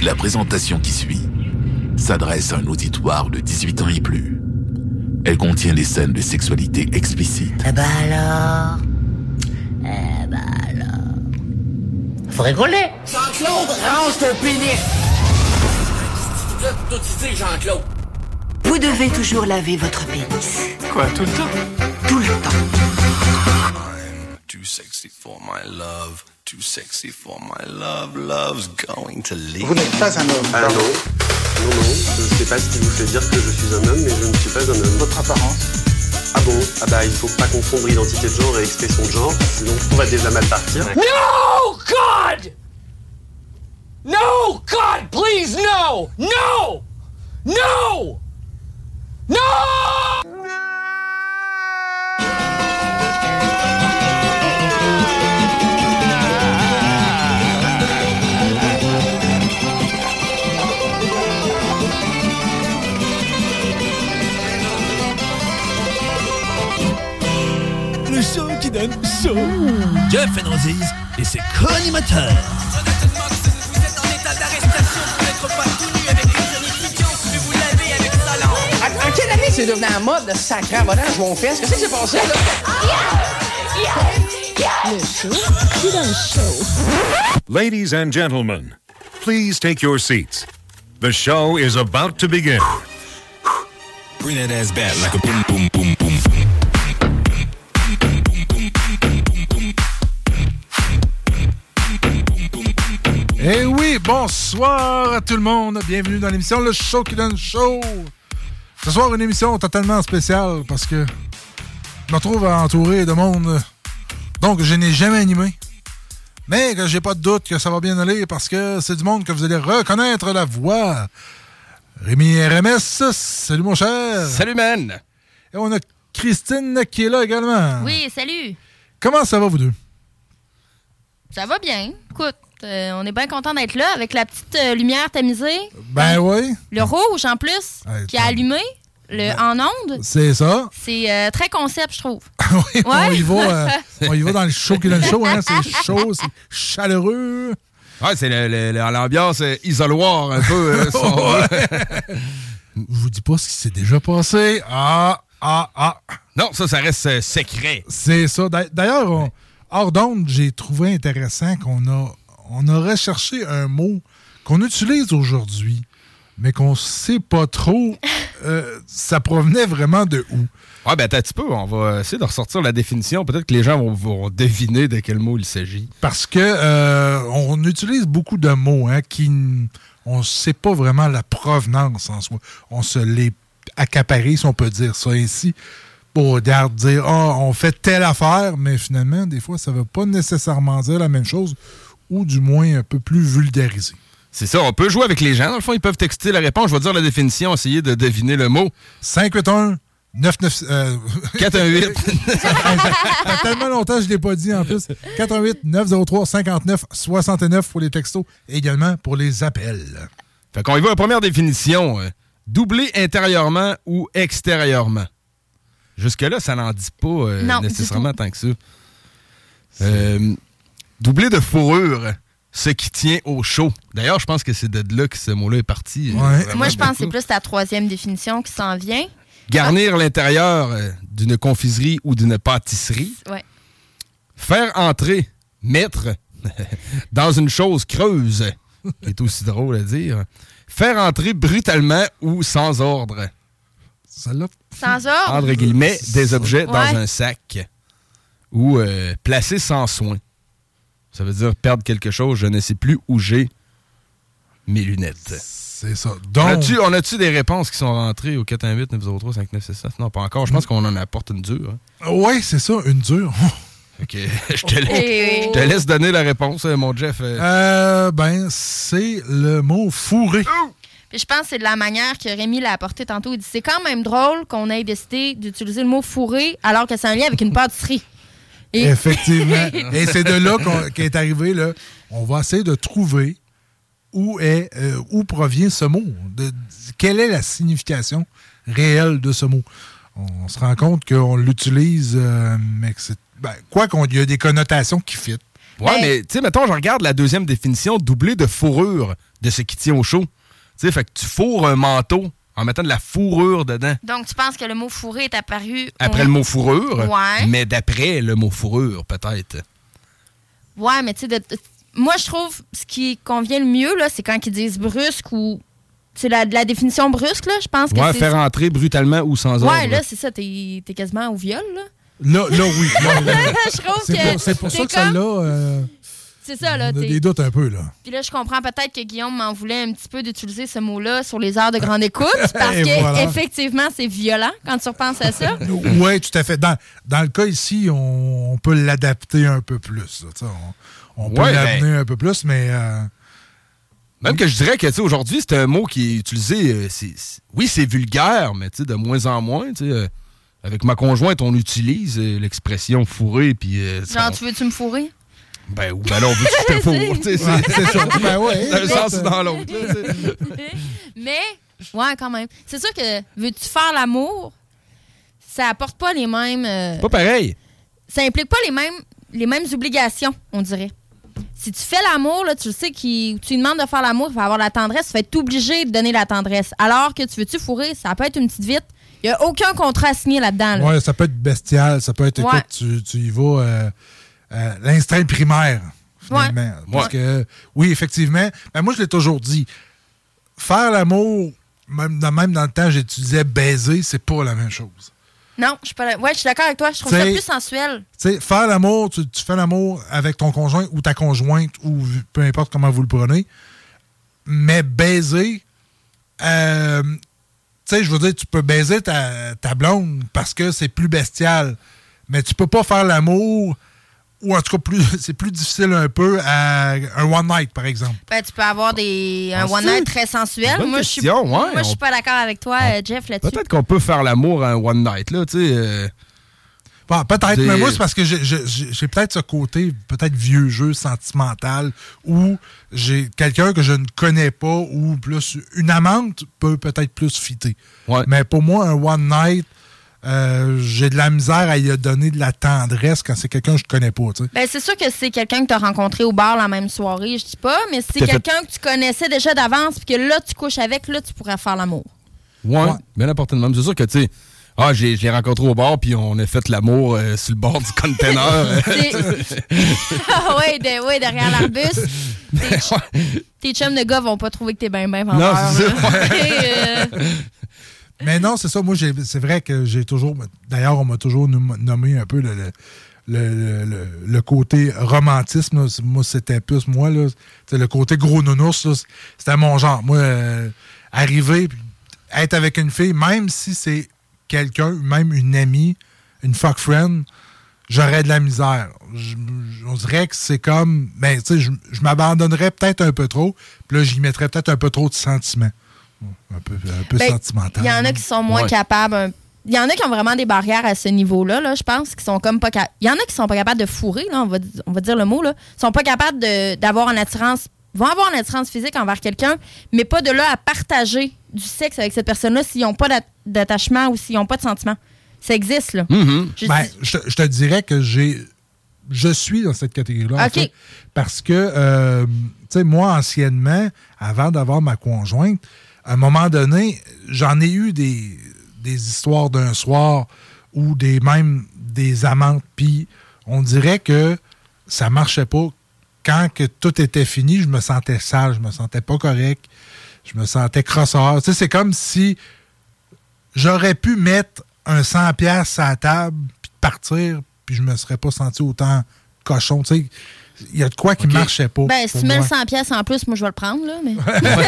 La présentation qui suit s'adresse à un auditoire de 18 ans et plus. Elle contient des scènes de sexualité explicite. Eh ben alors... Faut rigoler. Jean-Claude, range ton pénis. Tout ici, Jean-Claude. Vous devez toujours laver votre pénis. Quoi, tout le temps? Tout le temps. I'm too sexy for my love. Too sexy for my love. Love's going to leave. Vous n'êtes pas un homme. Ah non. Non, je ne sais pas ce qui vous fait dire que je suis un homme, mais je ne suis pas un homme. Votre apparence. Ah bon? Ah bah il faut pas confondre identité de genre et expression de genre, sinon tout va déjà mal partir. No, God! No, God, please, no! No! No! No! Le show qui donne chaud. Jeff Enrosiz et ses co-animateurs. Vous êtes en état d'arrestation pour n'être pas tout nu avec une jeune étudiante, mais vous l'avez avec talent. En quelle année c'est devenu un mode de sacré abonnage mon fils? Qu'est-ce qui s'est passé, là? Le show qui donne chaud. Ladies and gentlemen, please take your seats. The show is about to begin. Bring that ass back like a boom, boom, boom, boom, boom. Eh oui, bonsoir à tout le monde. Bienvenue dans l'émission Le Show qui donne chaud. Ce soir, une émission totalement spéciale parce que je me retrouve entouré de monde donc je n'ai jamais animé. Mais que j'ai pas de doute que ça va bien aller parce que c'est du monde que vous allez reconnaître la voix. Rémi RMS, salut mon cher. Salut man. Et on a Christine qui est là également. Oui, salut. Comment ça va vous deux? Ça va bien. Écoute, on est bien content d'être là avec la petite lumière tamisée. Ben oui. Le rouge en plus, qui a allumé en onde. C'est ça. C'est très concept, je trouve. Oui, ouais. on y va dans le show qui donne chaud. Hein? C'est chaud, c'est chaleureux. Ouais, c'est l'ambiance isoloir un peu. Je vous dis pas ce qui s'est déjà passé. Non, ça reste secret. C'est ça. D'ailleurs, hors d'onde, j'ai trouvé intéressant qu'on a recherché un mot qu'on utilise aujourd'hui, mais qu'on sait pas trop ça provenait vraiment de où. Ouais, ben attends un petit peu, on va essayer de ressortir la définition. Peut-être que les gens vont deviner de quel mot il s'agit. Parce que on utilise beaucoup de mots on ne sait pas vraiment la provenance en soi. On se l'est accaparé, si on peut dire ça ainsi, pour dire on fait telle affaire, mais finalement, des fois, ça ne veut pas nécessairement dire la même chose, ou du moins un peu plus vulgarisé. C'est ça, on peut jouer avec les gens. Dans le fond, ils peuvent texter la réponse. Je vais dire la définition, essayer de deviner le mot. 581 99 418. Ça fait tellement longtemps que je ne l'ai pas dit en plus. 418 903 59 69 pour les textos et également pour les appels. Fait qu'on y va à la première définition. Doubler intérieurement ou extérieurement. Jusque-là, ça n'en dit pas nécessairement tant que ça. Doubler de fourrure, ce qui tient au chaud. D'ailleurs, je pense que c'est de là que ce mot-là est parti. Ouais. Moi, je pense que c'est plus la troisième définition qui s'en vient. Garnir l'intérieur d'une confiserie ou d'une pâtisserie. Ouais. Faire entrer, mettre dans une chose creuse, qui est aussi drôle à dire. Faire entrer brutalement ou sans ordre. Celle-là. Sans ordre. Entre guillemets, des objets dans un sac. Ou placer sans soin. Ça veut dire perdre quelque chose, je ne sais plus où j'ai mes lunettes. C'est ça. Donc... On a-tu des réponses qui sont rentrées au 418-903-5969? Non, pas encore. Je pense qu'on en apporte une dure. Hein. Oui, c'est ça, une dure. OK. Je te laisse donner la réponse, mon Jeff. C'est le mot fourré. Puis je pense que c'est de la manière que Rémi l'a apporté tantôt. Il dit c'est quand même drôle qu'on ait décidé d'utiliser le mot fourré alors que c'est un lien avec une pâtisserie. Effectivement. Et c'est de là qu'est arrivé, là. On va essayer de trouver où provient ce mot. Quelle est la signification réelle de ce mot? On se rend compte qu'on l'utilise, mais que c'est... quoi qu'il y a des connotations qui fit. Ouais, mais tu sais, mettons, je regarde la deuxième définition, doublé de fourrure de ce qui tient au chaud. Tu sais, fait que tu fourres un manteau en mettant de la fourrure dedans. Donc, tu penses que le mot fourré est apparu... Après le mot fourrure, ouais. Mais d'après le mot fourrure, peut-être. Ouais, mais tu sais, moi, je trouve ce qui convient le mieux, là, c'est quand ils disent brusque ou... C'est la définition brusque, là, je pense que c'est... faire entrer brutalement ou sans ordre. Ouais, là, c'est ça, t'es quasiment au viol, là. Là, oui. Je trouve que... C'est pour ça que celle-là... c'est ça, là. On a des doutes un peu, là. Puis là, je comprends peut-être que Guillaume m'en voulait un petit peu d'utiliser ce mot-là sur les heures de grande écoute, parce que effectivement, c'est violent quand tu repenses à ça. Oui, tout à fait. Dans le cas ici, on peut l'adapter un peu plus. On peut l'amener un peu plus, mais... Même que je dirais que aujourd'hui, c'est un mot qui est utilisé... oui, c'est vulgaire, mais de moins en moins. Avec ma conjointe, on utilise l'expression fourrer. Puis, genre, tu veux-tu me fourrer? Ben là, on veut que je te fourre. C'est ça. Ben ouais. Dans un sens ou dans l'autre. Mais, ouais, quand même. C'est sûr que veux-tu faire l'amour, ça apporte pas les mêmes... Pas pareil. Ça implique pas les mêmes obligations, on dirait. Si tu fais l'amour, là, tu le sais, tu lui demandes de faire l'amour, il va avoir la tendresse, tu vas être obligé de donner la tendresse. Alors que tu veux-tu fourrer, ça peut être une petite vite. Il n'y a aucun contrat à signer là-dedans. Là. Oui, ça peut être bestial, ça peut être, écoute, tu y vas, l'instinct primaire, finalement. Ouais. Parce que, oui, effectivement, ben moi, je l'ai toujours dit, faire l'amour, même dans le temps, j'utilisais baiser, c'est pas la même chose. Non, je suis d'accord avec toi. Je trouve ça plus sensuel. Tu sais, faire l'amour, tu fais l'amour avec ton conjoint ou ta conjointe, ou peu importe comment vous le prenez. Mais baiser, tu sais, je veux dire, tu peux baiser ta blonde parce que c'est plus bestial. Mais tu peux pas faire l'amour, ou en tout cas, c'est plus difficile un peu à un one night, par exemple. Ben, tu peux avoir un one night très sensuel. Moi, je suis pas d'accord avec toi, Jeff, là-dessus. Peut-être qu'on peut faire l'amour à un one night, là, tu sais. Bon, peut-être, mais moi, c'est parce que j'ai peut-être ce côté, peut-être vieux jeu sentimental, où j'ai quelqu'un que je ne connais pas, ou plus une amante peut peut-être plus fitter. Ouais. Mais pour moi, un one night, j'ai de la misère à y donner de la tendresse quand c'est quelqu'un que je connais pas. T'sais. Ben, c'est sûr que c'est quelqu'un que tu as rencontré au bar la même soirée, je dis pas, mais si c'est quelqu'un que tu connaissais déjà d'avance puis que là, tu couches avec, là, tu pourrais faire l'amour. Ouais, bien à portée de même. C'est sûr que, tu sais, je l'ai rencontré au bar puis on a fait l'amour sur le bord du container. Oui, derrière l'arbuste. Tes chums de gars vont pas trouver que t'es bien vendeur. Non, c'est ça. Mais non, c'est ça. Moi, c'est vrai que j'ai toujours... D'ailleurs, on m'a toujours nommé un peu le côté romantisme. Là. Moi, c'était plus moi. Là, le côté gros nounours, là, c'était mon genre. Moi, arriver, être avec une fille, même si c'est quelqu'un, même une amie, une fuck friend, j'aurais de la misère. On dirait que c'est comme... Ben, tu sais, je m'abandonnerais peut-être un peu trop. Puis là, j'y mettrais peut-être un peu trop de sentiments. Un peu sentimental. Il y en a qui sont moins capables. Il y en a qui ont vraiment des barrières à ce niveau-là, là, je pense, qui sont comme pas capables. Il y en a qui sont pas capables de fourrer, là, on va dire le mot, là. Ils sont pas capables d'avoir une attirance. Vont avoir une attirance physique envers quelqu'un, mais pas de là à partager du sexe avec cette personne-là s'ils n'ont pas d'attachement ou s'ils n'ont pas de sentiment. Ça existe, là. Mm-hmm. Je te dirais que je suis dans cette catégorie-là. OK. En fait, parce que, tu sais, moi, anciennement, avant d'avoir ma conjointe, à un moment donné, j'en ai eu des histoires d'un soir ou même des amantes, puis on dirait que ça marchait pas. Quand que tout était fini, je me sentais sale, je me sentais pas correct, je me sentais crosseur. Tu sais, c'est comme si j'aurais pu mettre un 100$ à la table, puis partir, puis je me serais pas senti autant cochon, tu sais. Il y a de quoi qui marchait pas. Ben, si tu mets le 100$ en plus, moi, je vais le prendre, là. Mais,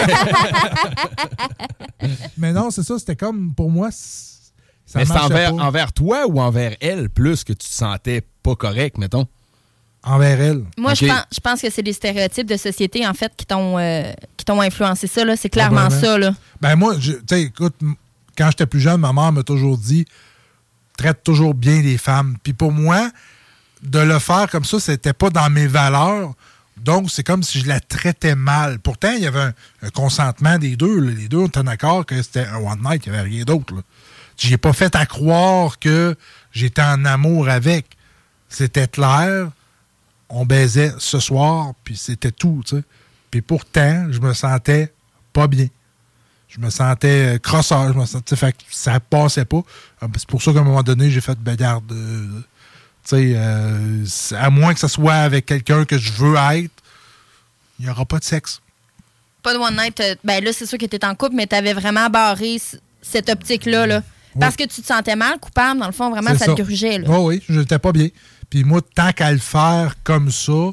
mais non, c'est ça. C'était comme, pour moi, ça mais marchait c'est envers toi ou envers elle plus que tu te sentais pas correct, mettons? Envers elle. Moi, je pense que c'est des stéréotypes de société, en fait, qui t'ont influencé ça, là. C'est clairement ça, là. Ben, moi, tu sais, écoute, quand j'étais plus jeune, ma mère m'a toujours dit traite toujours bien les femmes. Puis pour moi, de le faire comme ça, c'était pas dans mes valeurs. Donc, c'est comme si je la traitais mal. Pourtant, il y avait un consentement des deux. Là. Les deux ont été d'accord que c'était un one night, il n'y avait rien d'autre. J'ai pas fait à croire que j'étais en amour avec. C'était clair. on baisait ce soir, puis c'était tout, tu sais. Puis pourtant, je me sentais pas bien. Je me sentais crosseur, fait que ça passait pas. C'est pour ça qu'à un moment donné, j'ai fait garde. Tu sais, à moins que ce soit avec quelqu'un que je veux être, il n'y aura pas de sexe. Pas de one night. Ben là, c'est sûr que tu étais en couple, mais tu avais vraiment barré cette optique-là. Là. Parce que tu te sentais mal, coupable, dans le fond, vraiment, ça te grugeait. Là. Oh oui, je n'étais pas bien. Puis moi, tant qu'à le faire comme ça,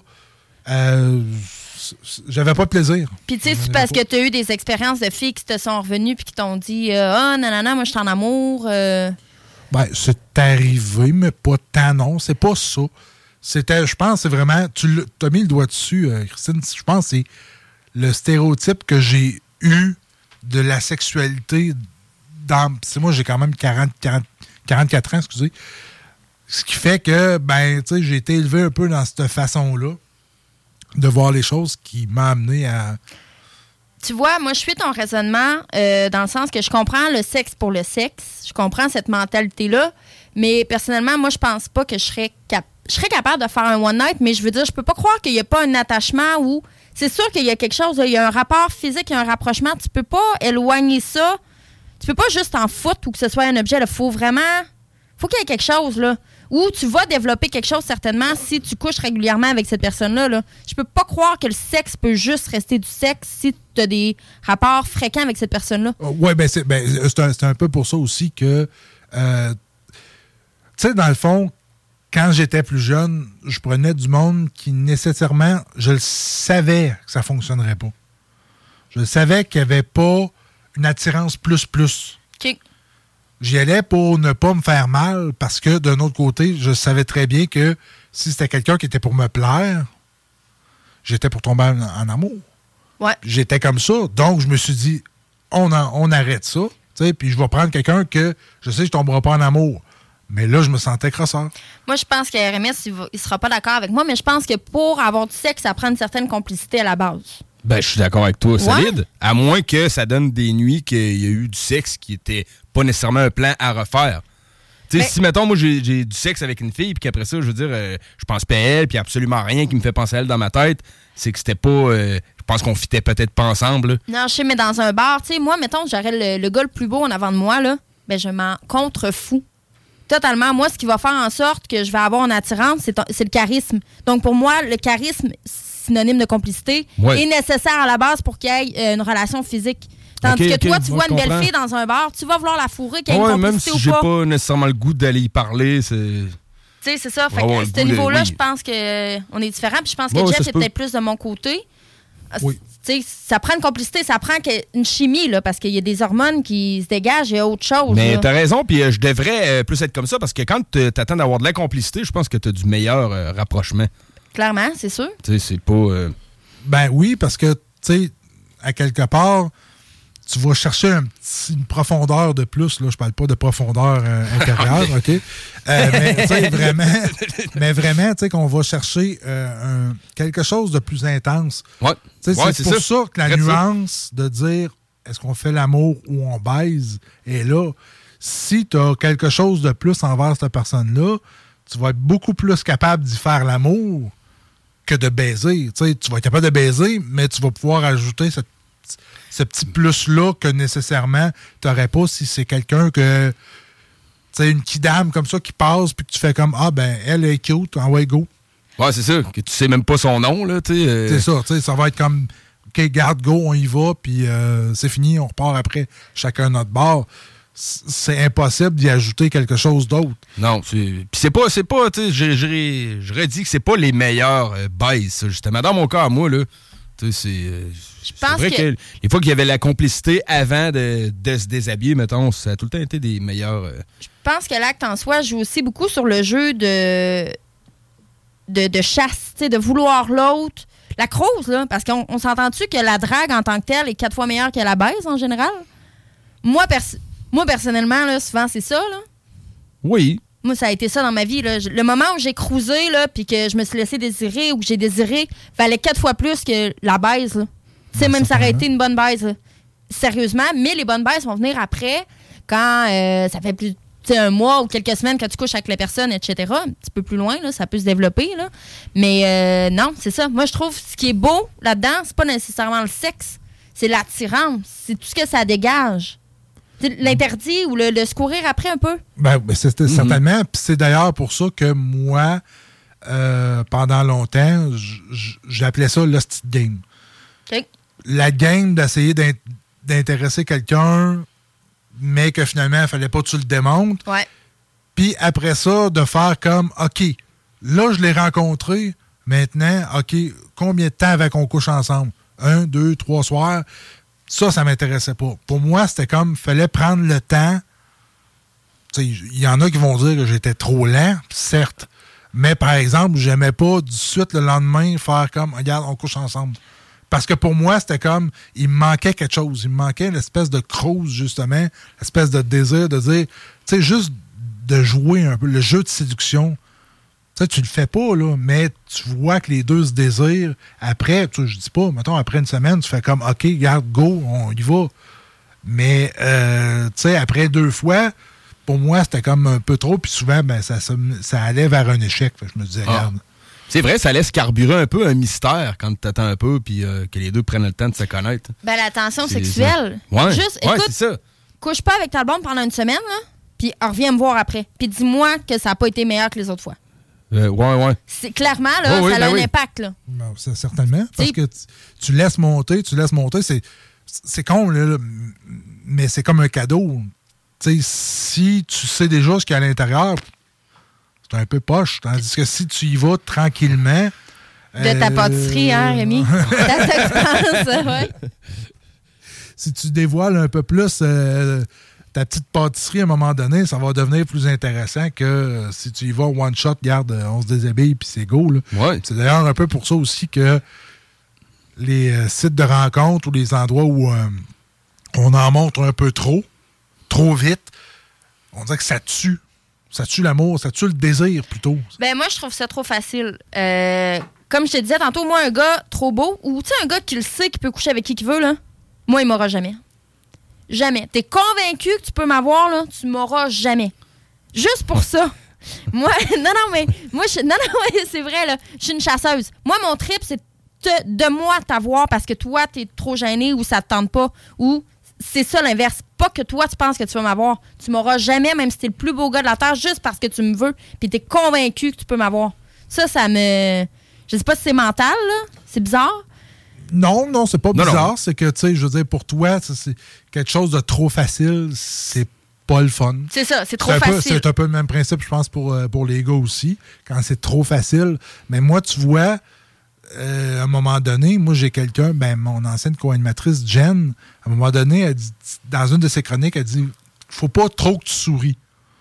j'avais pas de plaisir. Puis tu sais, c'est parce que tu as eu des expériences de filles qui te sont revenues puis qui t'ont dit « Ah, nanana, moi, je suis en amour. Ben, c'est arrivé, mais pas tant non. C'est pas ça. C'était, je pense, c'est vraiment... Tu as mis le doigt dessus, Christine. Je pense que c'est le stéréotype que j'ai eu de la sexualité dans... Moi, j'ai quand même 44 ans, excusez. Ce qui fait que, ben, tu sais, j'ai été élevé un peu dans cette façon-là de voir les choses qui m'a amené à... Tu vois, moi, je suis ton raisonnement dans le sens que je comprends le sexe pour le sexe. Je comprends cette mentalité-là. Mais personnellement, moi, je pense pas que je serais capable de faire un one night, mais je veux dire, je peux pas croire qu'il y a pas un attachement où... C'est sûr qu'il y a quelque chose, il y a un rapport physique, il y a un rapprochement. Tu peux pas éloigner ça. Tu peux pas juste en foutre ou que ce soit un objet. Il faut vraiment... faut qu'il y ait quelque chose, là. Ou tu vas développer quelque chose, certainement, si tu couches régulièrement avec cette personne-là. Là. Je peux pas croire que le sexe peut juste rester du sexe si tu as des rapports fréquents avec cette personne-là. Oui, c'est un peu pour ça aussi que... tu sais, dans le fond, quand j'étais plus jeune, je prenais du monde qui, nécessairement, je le savais que ça fonctionnerait pas. Je le savais qu'il n'y avait pas une attirance plus. OK. J'y allais pour ne pas me faire mal parce que, d'un autre côté, je savais très bien que si c'était quelqu'un qui était pour me plaire, j'étais pour tomber en amour. Ouais. J'étais comme ça. Donc, je me suis dit, on arrête ça. Puis je vais prendre quelqu'un que je sais que je ne tomberai pas en amour. Mais là, je me sentais crosseur. Moi, je pense que RMS, il ne sera pas d'accord avec moi, mais je pense que pour avoir du sexe, ça prend une certaine complicité à la base. Ben, je suis d'accord avec toi, solide. À moins que ça donne des nuits qu'il y a eu du sexe qui était pas nécessairement un plan à refaire. Tu sais, si, mettons, moi, j'ai du sexe avec une fille, puis qu'après ça, je veux dire, je pense pas à elle, puis absolument rien qui me fait penser à elle dans ma tête, c'est que c'était pas... je pense qu'on fitait peut-être pas ensemble. Là. Non, je sais, mais dans un bar, tu sais, moi, mettons, j'aurais le gars le plus beau en avant de moi, là, ben, je m'en contrefous. Totalement. Moi, ce qui va faire en sorte que je vais avoir une attirance, c'est le charisme. Donc, pour moi, le charisme, synonyme de complicité, est nécessaire à la base pour qu'il y ait une relation physique. Tandis que toi, tu vois une belle fille dans un bar, tu vas vouloir la fourrer, qu'il y ait une complicité même si j'ai pas nécessairement le goût d'aller y parler, c'est... Tu sais, c'est ça. Fait que à ce niveau-là, je pense qu'on est différents. Puis je pense que Jeff est peut-être plus de mon côté. Oui. Tu sais, ça prend une complicité, ça prend une chimie, là, parce qu'il y a des hormones qui se dégagent, il y a autre chose. Mais là. T'as raison, puis je devrais plus être comme ça, parce que quand t'attends d'avoir de la complicité, je pense que t'as du meilleur rapprochement. Clairement, c'est sûr. Tu sais, c'est pas... Ben oui, parce que, tu sais, à quelque part, tu vas chercher une profondeur de plus. Là, je parle pas de profondeur intérieure, OK? Mais tu sais, vraiment, tu sais, qu'on va chercher quelque chose de plus intense. Ouais. C'est pour ça que la nuance de dire est-ce qu'on fait l'amour ou on baise est là. Si tu as quelque chose de plus envers cette personne-là, tu vas être beaucoup plus capable d'y faire l'amour que de baiser. Tu sais, tu vas être capable de baiser, mais tu vas pouvoir ajouter ce petit plus-là que nécessairement tu n'aurais pas si c'est quelqu'un que... Tu sais, une kidam comme ça qui passe puis que tu fais comme « Ah, ben, elle est cute, en way, go ». Ouais, c'est ça. Que tu sais même pas son nom, là, tu sais. C'est ça, tu sais, ça va être comme « OK, garde, go, on y va, puis c'est fini, on repart après chacun notre bord ». C'est impossible d'y ajouter quelque chose d'autre. Non, puis c'est pas, tu sais, je redis que c'est pas les meilleurs baises, ça, justement. Dans mon cas, moi, là, tu sais, c'est vrai que les fois qu'il y avait la complicité avant de se déshabiller, mettons, ça a tout le temps été des meilleurs... Je pense que l'acte en soi joue aussi beaucoup sur le jeu de chasse, tu sais, de vouloir l'autre. La crouse, là, parce qu'on s'entend-tu que la drague en tant que telle est 4 fois meilleure que la baise, en général? Moi, personnellement, là, souvent, c'est ça, là. Oui. Moi, ça a été ça dans ma vie, là. Le moment où j'ai cruisé, là, puis que je me suis laissé désirer ou que j'ai désiré, valait 4 fois plus que la baise, là. Tu sais, même ça aurait été une bonne baise, là. Sérieusement, mais les bonnes baises vont venir après, quand ça fait un mois ou quelques semaines que tu couches avec la personne, etc. Un petit peu plus loin, là, ça peut se développer. Là. Mais non, c'est ça. Moi, je trouve ce qui est beau là-dedans, c'est pas nécessairement le sexe, c'est l'attirance, c'est tout ce que ça dégage. L'interdit ou le se courir après un peu. Ben c'est certainement. Puis c'est d'ailleurs pour ça que moi, pendant longtemps, j'appelais ça l'hostie de game. Okay. La game d'essayer d'intéresser quelqu'un, mais que finalement, il fallait pas que tu le démontres. Ouais. Puis après ça, de faire comme, OK, là, je l'ai rencontré, maintenant, OK, combien de temps avant qu'on couche ensemble? 1, 2, 3 soirs. Ça m'intéressait pas. Pour moi, c'était comme, fallait prendre le temps. Il y en a qui vont dire que j'étais trop lent, certes. Mais par exemple, j'aimais pas tout de suite le lendemain faire comme, regarde, on couche ensemble. Parce que pour moi, c'était comme, il me manquait quelque chose. Il me manquait l'espèce de crouse, justement, l'espèce de désir de dire, tu sais, juste de jouer un peu, le jeu de séduction. Tu le fais pas, là, mais tu vois que les deux se désirent. Après, je dis pas, mettons, après une semaine, tu fais comme, OK, regarde, go, on y va. Mais, tu sais, après 2 fois, pour moi, c'était comme un peu trop, puis souvent, ben, ça allait vers un échec. Fait que je me disais, regarde. C'est vrai, ça laisse carburer un peu un mystère quand tu attends un peu, puis que les deux prennent le temps de se connaître. Ben, la tension sexuelle. Ouais. Juste, écoute, c'est ça. Couche pas avec ta blonde pendant une semaine, là, puis reviens me voir après. Puis dis-moi que ça n'a pas été meilleur que les autres fois. Ouais. C'est clairement, là, ça a un impact, là. Ben, certainement, parce que tu laisses monter, c'est con, là, mais c'est comme un cadeau. T'sais, si tu sais déjà ce qu'il y a à l'intérieur, c'est un peu poche. Tandis que si tu y vas tranquillement... De ta pâtisserie, hein, Rémi? C'est ça que tu penses, ouais. Si tu dévoiles un peu plus... ta petite pâtisserie, à un moment donné, ça va devenir plus intéressant que si tu y vas one shot, regarde, on se déshabille, puis c'est go. Là. Ouais. C'est d'ailleurs un peu pour ça aussi que les sites de rencontres ou les endroits où on en montre un peu trop vite, on dirait que ça tue. Ça tue l'amour, ça tue le désir, plutôt. Ben moi, je trouve ça trop facile. Comme je te disais tantôt, moi, un gars trop beau, ou tu sais, un gars qui le sait, qui peut coucher avec qui veut, là, moi, il m'aura jamais. Jamais. T'es convaincu que tu peux m'avoir, là, tu m'auras jamais. Juste pour ça. Moi, c'est vrai, là. Je suis une chasseuse. Moi, mon trip, c'est de moi t'avoir parce que toi, t'es trop gêné ou ça te tente pas. Ou c'est ça l'inverse. Pas que toi, tu penses que tu vas m'avoir. Tu m'auras jamais, même si t'es le plus beau gars de la Terre, juste parce que tu me veux. Puis t'es convaincu que tu peux m'avoir. Ça me... Je sais pas si c'est mental, là. C'est bizarre. Non, c'est pas bizarre. Non. C'est que, tu sais, je veux dire, pour toi, c'est quelque chose de trop facile, c'est pas le fun. C'est ça, c'est trop facile. C'est un peu le même principe, je pense, pour les gars aussi, quand c'est trop facile. Mais moi, tu vois, à un moment donné, moi, j'ai quelqu'un, mon ancienne co-animatrice, Jen, à un moment donné, elle dit, dans une de ses chroniques, elle dit, faut pas trop que tu souris.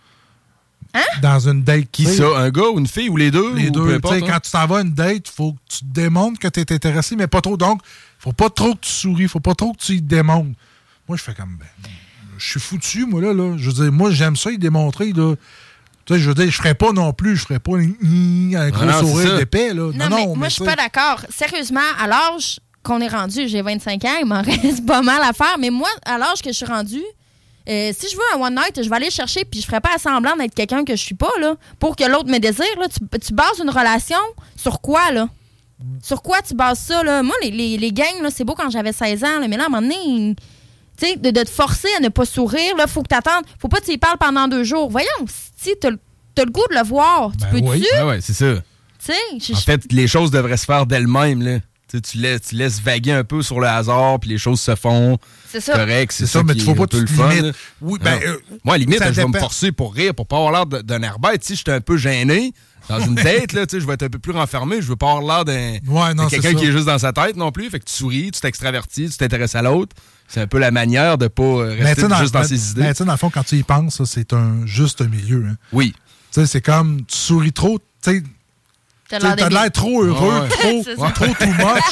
Hein? Dans une date. Qui ça? Un gars ou une fille ou les deux? Les deux. Peu importe, hein? Quand tu t'en vas à une date, il faut que tu te démontres que tu es intéressé, mais pas trop. Donc, faut pas trop que tu souris, faut pas trop que tu y démontres. Moi, je fais comme, je suis foutu, moi, là. Je veux dire, moi, j'aime ça, y démontrer, là. Tu sais, je veux dire, je ferais pas non plus, je ferais pas un gros sourire d'épais, là. Non, mais moi, je suis pas d'accord. Sérieusement, à l'âge qu'on est rendu, j'ai 25 ans, il m'en reste pas mal à faire, mais moi, à l'âge que je suis rendu, si je veux un one night, je vais aller chercher puis je ferai pas semblant d'être quelqu'un que je suis pas, là, pour que l'autre me désire. Là. Tu bases une relation sur quoi, là? Sur quoi tu bases ça, là? Moi, les gangs, là, c'est beau quand j'avais 16 ans, là, mais là, à un moment donné, tu sais, de te forcer à ne pas sourire, là, faut que t'attendes. Faut pas que tu y parles pendant 2 jours. Voyons, si t'as le goût de le voir, tu peux-tu? Oui, c'est ça. En fait, les choses devraient se faire d'elles-mêmes, là. Tu laisses vaguer un peu sur le hasard, puis les choses se font. C'est ça. Correct, c'est ça, mais qui tu faut pas est un peu le te fun. limites. Oui, moi, à la limite, je vais me dépend. forcer pour rire, pour pas avoir l'air d'un air bête. Si je suis un peu gêné, dans une date, là, je vais être un peu plus renfermé. Je veux pas avoir l'air de quelqu'un qui est juste dans sa tête non plus. Fait que tu souris, tu t'extravertis, tu t'intéresses à l'autre. C'est un peu la manière de pas rester juste dans ses idées. Mais tu sais, dans le fond, quand tu y penses, ça, c'est un juste milieu. Hein. Oui. Tu sais, c'est comme, tu souris trop, tu sais. T'as l'air trop heureux, trop too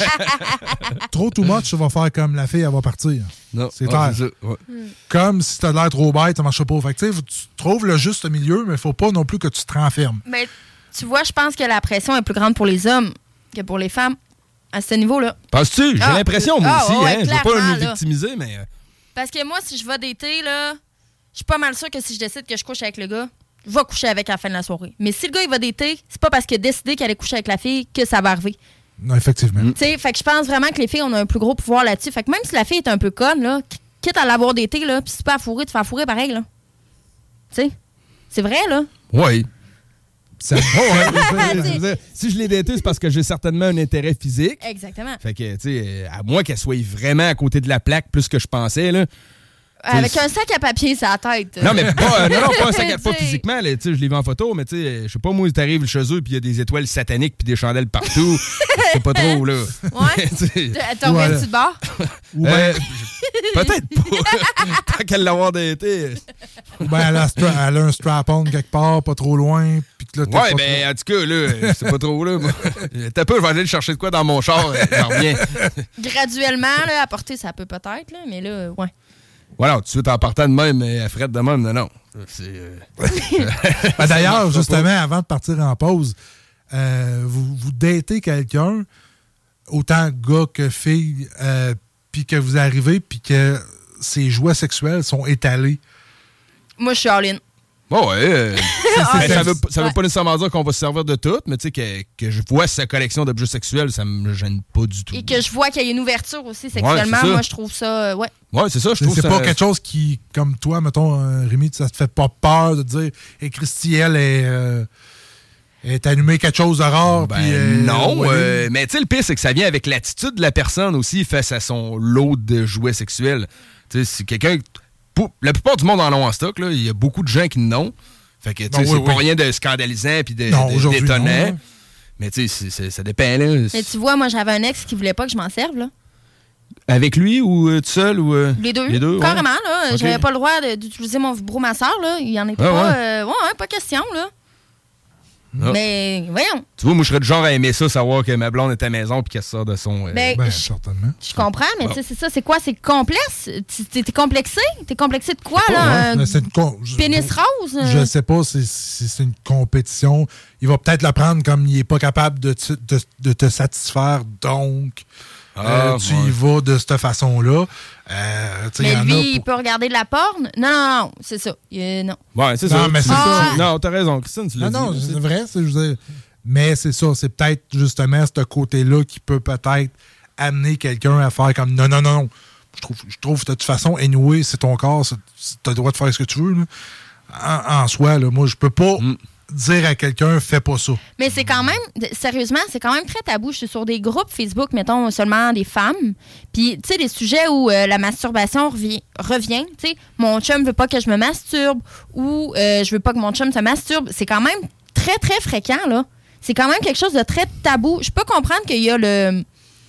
much. Trop too much, tu vas faire comme la fille, elle va partir. Non, c'est clair. Comme si t'as l'air trop bête, ça marche pas. Fait que, tu trouves le juste milieu, mais il faut pas non plus que tu te renfermes. Mais tu vois, je pense que la pression est plus grande pour les hommes que pour les femmes à ce niveau-là. Penses-tu? J'ai l'impression, moi aussi. Ouais, Je veux pas nous victimiser, mais... Parce que moi, si je vais d'été, là, je suis pas mal sûre que si je décide que je couche avec le gars, je vais coucher avec à la fin de la soirée. Mais si le gars, il va dater, c'est pas parce qu'il a décidé qu'il allait coucher avec la fille que ça va arriver. Non, effectivement. Tu sais, fait que je pense vraiment que les filles, on a un plus gros pouvoir là-dessus. Fait que même si la fille est un peu conne, là, quitte à l'avoir daté, là, pis si tu peux la fourrer, tu fais la fourrer pareil, là. Tu sais, c'est vrai, là. Oui. Ça... Si je l'ai daté, c'est parce que j'ai certainement un intérêt physique. Exactement. Fait que, tu sais, à moins qu'elle soit vraiment à côté de la plaque plus que je pensais, là. Avec un sac à papier sur la tête. Non, mais pas, non, pas un sac à pas physiquement. Là, je l'ai vu en photo, mais tu sais, je sais pas, moi, t'arrives chez eux puis il y a des étoiles sataniques puis des chandelles partout. C'est pas trop, là. Ouais. T'en reviens-tu de bord? Peut-être pas. Tant qu'elle l'avoir daté. Ben, elle a un strap-on quelque part, pas trop loin. Puis que là, ouais, ben, trop... en tout cas, là, c'est pas trop, là. T'as peu, je vais aller le chercher de quoi dans mon char. J'en reviens. Graduellement, là, apporter, ça peut peut-être, là, mais là, ouais. Voilà, tout de suite en partant de même, à Fred de même, non. Ben, d'ailleurs, justement, avant de partir en pause, vous datez quelqu'un, autant gars que fille, puis que vous arrivez, puis que ses jouets sexuels sont étalés. Moi, je suis all-in. Bon, ouais. Ça veut pas nécessairement dire qu'on va se servir de tout, mais tu sais, que je vois sa collection d'objets sexuels, ça me gêne pas du tout. Et que je vois qu'il y a une ouverture aussi sexuellement, moi, je trouve ça, ouais. Ouais, c'est ça, je trouve ça. C'est pas quelque chose qui, comme toi, mettons, Rémi, ça te fait pas peur de dire, et Christy, elle est allumée quelque chose de rare. Ben, puis, non, mais tu sais, le pire, c'est que ça vient avec l'attitude de la personne aussi face à son lot de jouets sexuels. Tu sais, si quelqu'un... La plupart du monde en ont en stock, là. Il y a beaucoup de gens qui n'ont. Fait que, tu sais, c'est pas rien de scandalisant puis d'étonnant. Non. Mais, tu sais, ça dépend, là. Mais tu vois, moi, j'avais un ex qui voulait pas que je m'en serve, là. Avec lui ou tout seul? Ou, Les deux. Carrément, ouais. Là. Okay. J'avais pas le droit d'utiliser mon vibromasseur, là. Il y en était pas. Pas question, là. Ah. Mais voyons. Tu vois, moi, je serais du genre à aimer ça, savoir que ma blonde est à la maison puis qu'elle sort de son... certainement. Je comprends, mais c'est ça. C'est quoi? C'est complexe? T'es complexé? T'es complexé de quoi, là? Pénis rose? Je sais pas si c'est une compétition. Il va peut-être le prendre comme il est pas capable de te satisfaire, donc... tu y vas de cette façon-là. Mais lui, il peut regarder de la porn? Non, c'est ça. Non. Ouais, c'est ça. Mais c'est ça. Non, t'as raison, Christine, tu l'as dit. Non, c'est vrai. Mais c'est ça. C'est peut-être justement ce côté-là qui peut peut-être amener quelqu'un à faire comme non. Je trouve de toute façon, anyway, c'est ton corps. T'as le droit de faire ce que tu veux. Là. En soi, là, moi, je peux pas... dire à quelqu'un, fais pas ça. Mais c'est quand même, sérieusement, c'est quand même très tabou. Je suis sur des groupes Facebook, mettons, seulement des femmes. Puis, tu sais, des sujets où la masturbation revient. Tu sais, mon chum veut pas que je me masturbe ou je veux pas que mon chum se masturbe. C'est quand même très, très fréquent, là. C'est quand même quelque chose de très tabou. Je peux comprendre qu'il y a le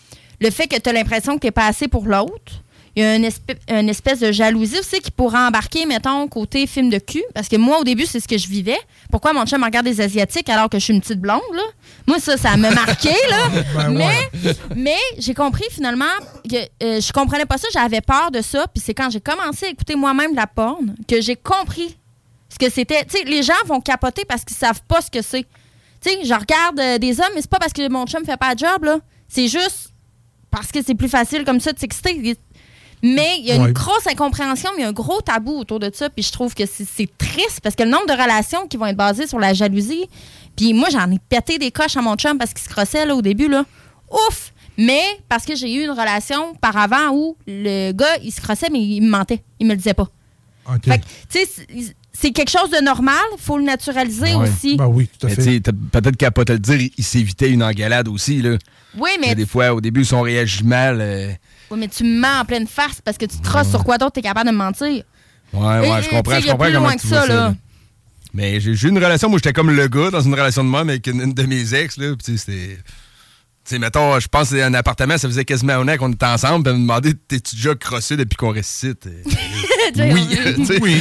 fait que tu as l'impression que t'es pas assez pour l'autre. Il y a une espèce de jalousie aussi qui pourrait embarquer, mettons, côté film de cul. Parce que moi, au début, c'est ce que je vivais. Pourquoi mon chum regarde des Asiatiques alors que je suis une petite blonde, là? Moi, ça m'a marqué, là. Mais j'ai compris, finalement, que je comprenais pas ça. J'avais peur de ça. Puis c'est quand j'ai commencé à écouter moi-même de la porn que j'ai compris ce que c'était. Tu sais, les gens vont capoter parce qu'ils savent pas ce que c'est. Tu sais, je regarde des hommes, mais c'est pas parce que mon chum fait pas de job, là. C'est juste parce que c'est plus facile comme ça de s'exciter. Mais il y a une grosse incompréhension, mais il y a un gros tabou autour de ça. Puis je trouve que c'est triste parce que le nombre de relations qui vont être basées sur la jalousie. Puis moi, j'en ai pété des coches à mon chum parce qu'il se crossait là, au début. Là. Ouf! Mais parce que j'ai eu une relation par avant où le gars, il se crossait, mais il me mentait. Il me le disait pas. Okay. Fait que, tu sais, c'est quelque chose de normal. Il faut le naturaliser aussi. Ben oui, tout à fait. Peut-être qu'à pas te le dire, il s'évitait une engueulade aussi. Là. Oui, mais... Des fois, au début, son réagit mal... Oui, mais tu me mens en pleine face parce que tu te crosses sur quoi d'autre, t'es capable de me mentir. Ouais, je comprends comment tu vois ça. Là. Mais j'ai eu une relation, moi, j'étais comme le gars dans une relation de même avec une de mes ex, là, puis c'était... Tu sais, mettons, je pense que c'est un appartement, ça faisait quasiment un an qu'on était ensemble, puis elle me demandait, t'es-tu déjà crossé depuis qu'on récite? Oui. Oui.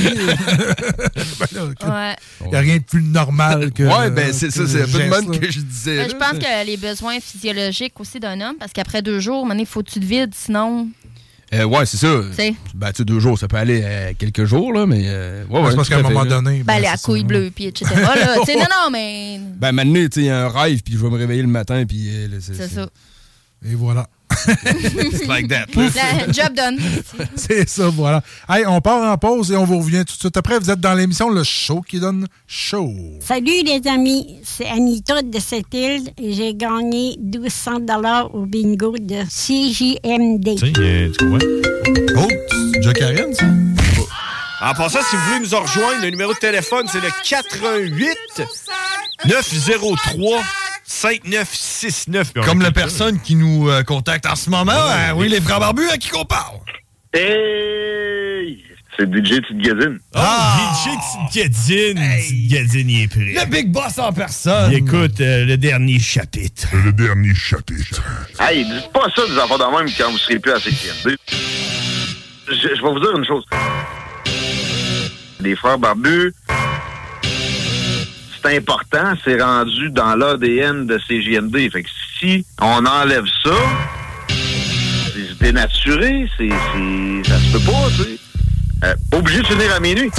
Ouais. Il n'y a rien de plus normal que... Ouais, ben c'est ça, c'est un peu de même que je disais. Ben, je pense que les besoins physiologiques aussi d'un homme, parce qu'après 2 jours, il faut que tu te vides, sinon... Ouais, c'est ça. T'sais. Ben, tu sais, 2 jours, ça peut aller quelques jours, là, mais... c'est parce qu'à un moment donné... Ben, les couilles bleues, puis etc. là. Tu sais, non, mais... Ben, maintenant, tu sais, il y a un rêve, puis je vais me réveiller le matin, puis... c'est ça. Et voilà. It's like that. Job done. C'est ça, voilà. Hey, on part en pause et on vous revient tout de suite après. Vous êtes dans l'émission Le Show qui donne show. Salut les amis, c'est Anita de cette île et j'ai gagné 1200 $ au bingo de CJMD. Tu vois? Oh, c'est déjà Karen, ça? En passant, si vous voulez nous rejoindre, le numéro de téléphone, c'est le 88-903-5969. Comme la personne qui nous contacte en ce moment. Oui, les frères barbus, à qui qu'on parle? Hey! C'est DJ Tidgadine. DJ Tidgadine. Tidgadine, il est prêt. Le Big Boss en personne. Il écoute le dernier chapitre. Le dernier chapitre. Hey, dites pas ça des enfants de même quand vous serez plus à CJMD. Je vais vous dire une chose. Les frères barbus, c'est important, c'est rendu dans l'ADN de CJMD. Fait que si on enlève ça, c'est dénaturé, ça se peut pas, tu sais. Pas obligé de finir à minuit.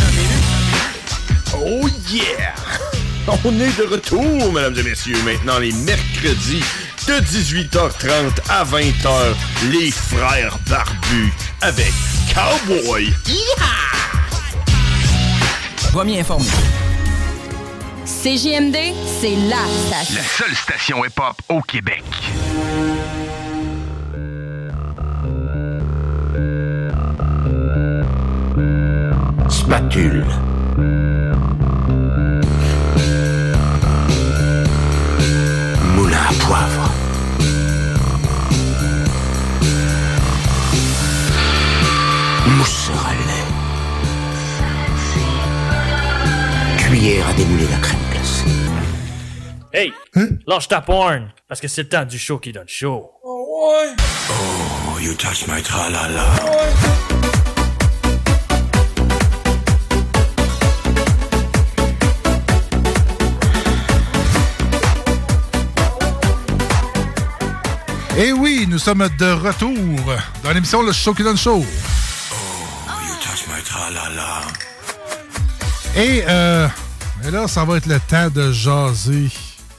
Oh yeah! On est de retour, mesdames et messieurs. Maintenant, les mercredis de 18h30 à 20h, les frères barbus avec Cowboy. Yeehaw! Premier informé. CJMD, c'est la station. La seule station hip-hop au Québec. Spatule. Moulin à poivre. Mousseur à lait. Cuillère à démouler la crème glacée. Hey, lâche ta porn, parce que c'est le temps du show qui donne chaud. Oh ouais. Oh, you touch my tra-la-la. Et oui, nous sommes de retour dans l'émission Le Show qui donne show. Oh, you touch my tra-la-la. Et là, ça va être le temps de jaser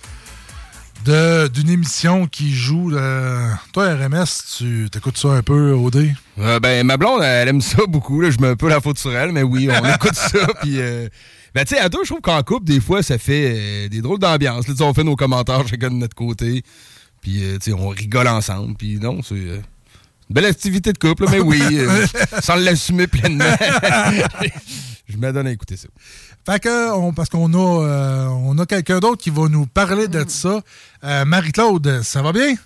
d'une émission qui joue... Toi, RMS, tu t'écoutes ça un peu, OD? Ma blonde, elle aime ça beaucoup. Là. Je mets un peu la faute sur elle, mais oui, on écoute ça. Puis, tu sais, à deux, je trouve qu'en couple, des fois, ça fait des drôles d'ambiance. Là, on fait nos commentaires chacun de notre côté. Puis, tu sais, on rigole ensemble. Puis, non, c'est une belle activité de couple, mais oui, sans l'assumer pleinement. Je m'adonne à écouter ça. Fait que, parce qu'on a quelqu'un d'autre qui va nous parler de ça. Marie-Claude, ça va bien?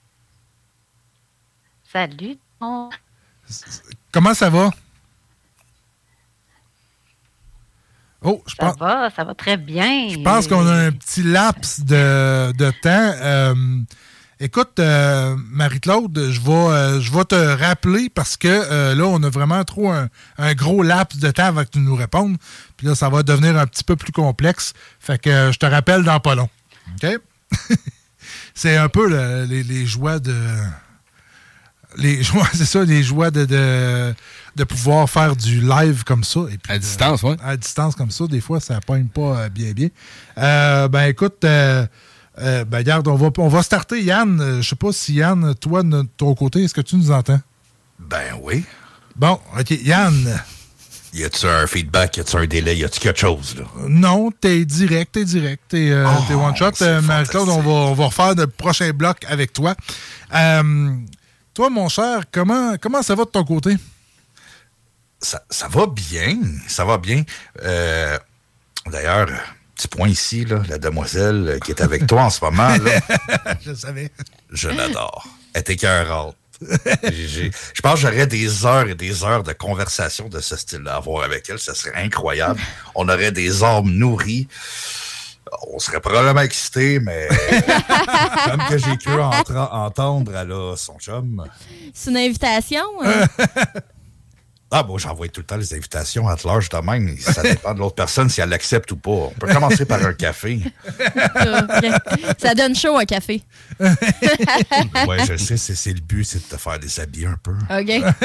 Salut. Comment ça va? Oh, ça va très bien. Je pense qu'on a un petit laps de temps. Écoute, Marie-Claude, je vais te rappeler parce que là, on a vraiment trop un gros laps de temps avant que tu nous répondes. Puis là, ça va devenir un petit peu plus complexe. Fait que je te rappelle dans pas long. OK? C'est un peu les joies de... c'est ça, les joies de pouvoir faire du live comme ça. Et puis à distance, oui. À distance comme ça, des fois, ça pogne pas bien. Écoute... regarde, on va starter, Yann. Je sais pas si Yann, toi, de ton côté, est-ce que tu nous entends? Ben oui. Bon, OK, Yann. Y a-tu un feedback? Y a-tu un délai? Y a-tu quelque chose, là? Non, t'es direct. T'es one shot. Marie-Claude, on va refaire le prochain bloc avec toi. Toi, mon cher, comment ça va de ton côté? Ça va bien. Ça va bien. D'ailleurs... Petit point ici, là, la demoiselle qui est avec toi en ce moment. Là, je savais. Je l'adore. Elle est écœurante. Je pense que j'aurais des heures et des heures de conversation de ce style-là à avoir avec elle. Ça serait incroyable. On aurait des armes nourries. On serait probablement excités, mais comme que j'ai cru entendre, elle a son chum. C'est une invitation? Ah bon, j'envoie tout le temps les invitations à l'âge de même. Ça dépend de l'autre personne si elle l'accepte ou pas. On peut commencer par un café. Ça donne chaud, un café. Oui, je sais, c'est le but, c'est de te faire déshabiller un peu. OK.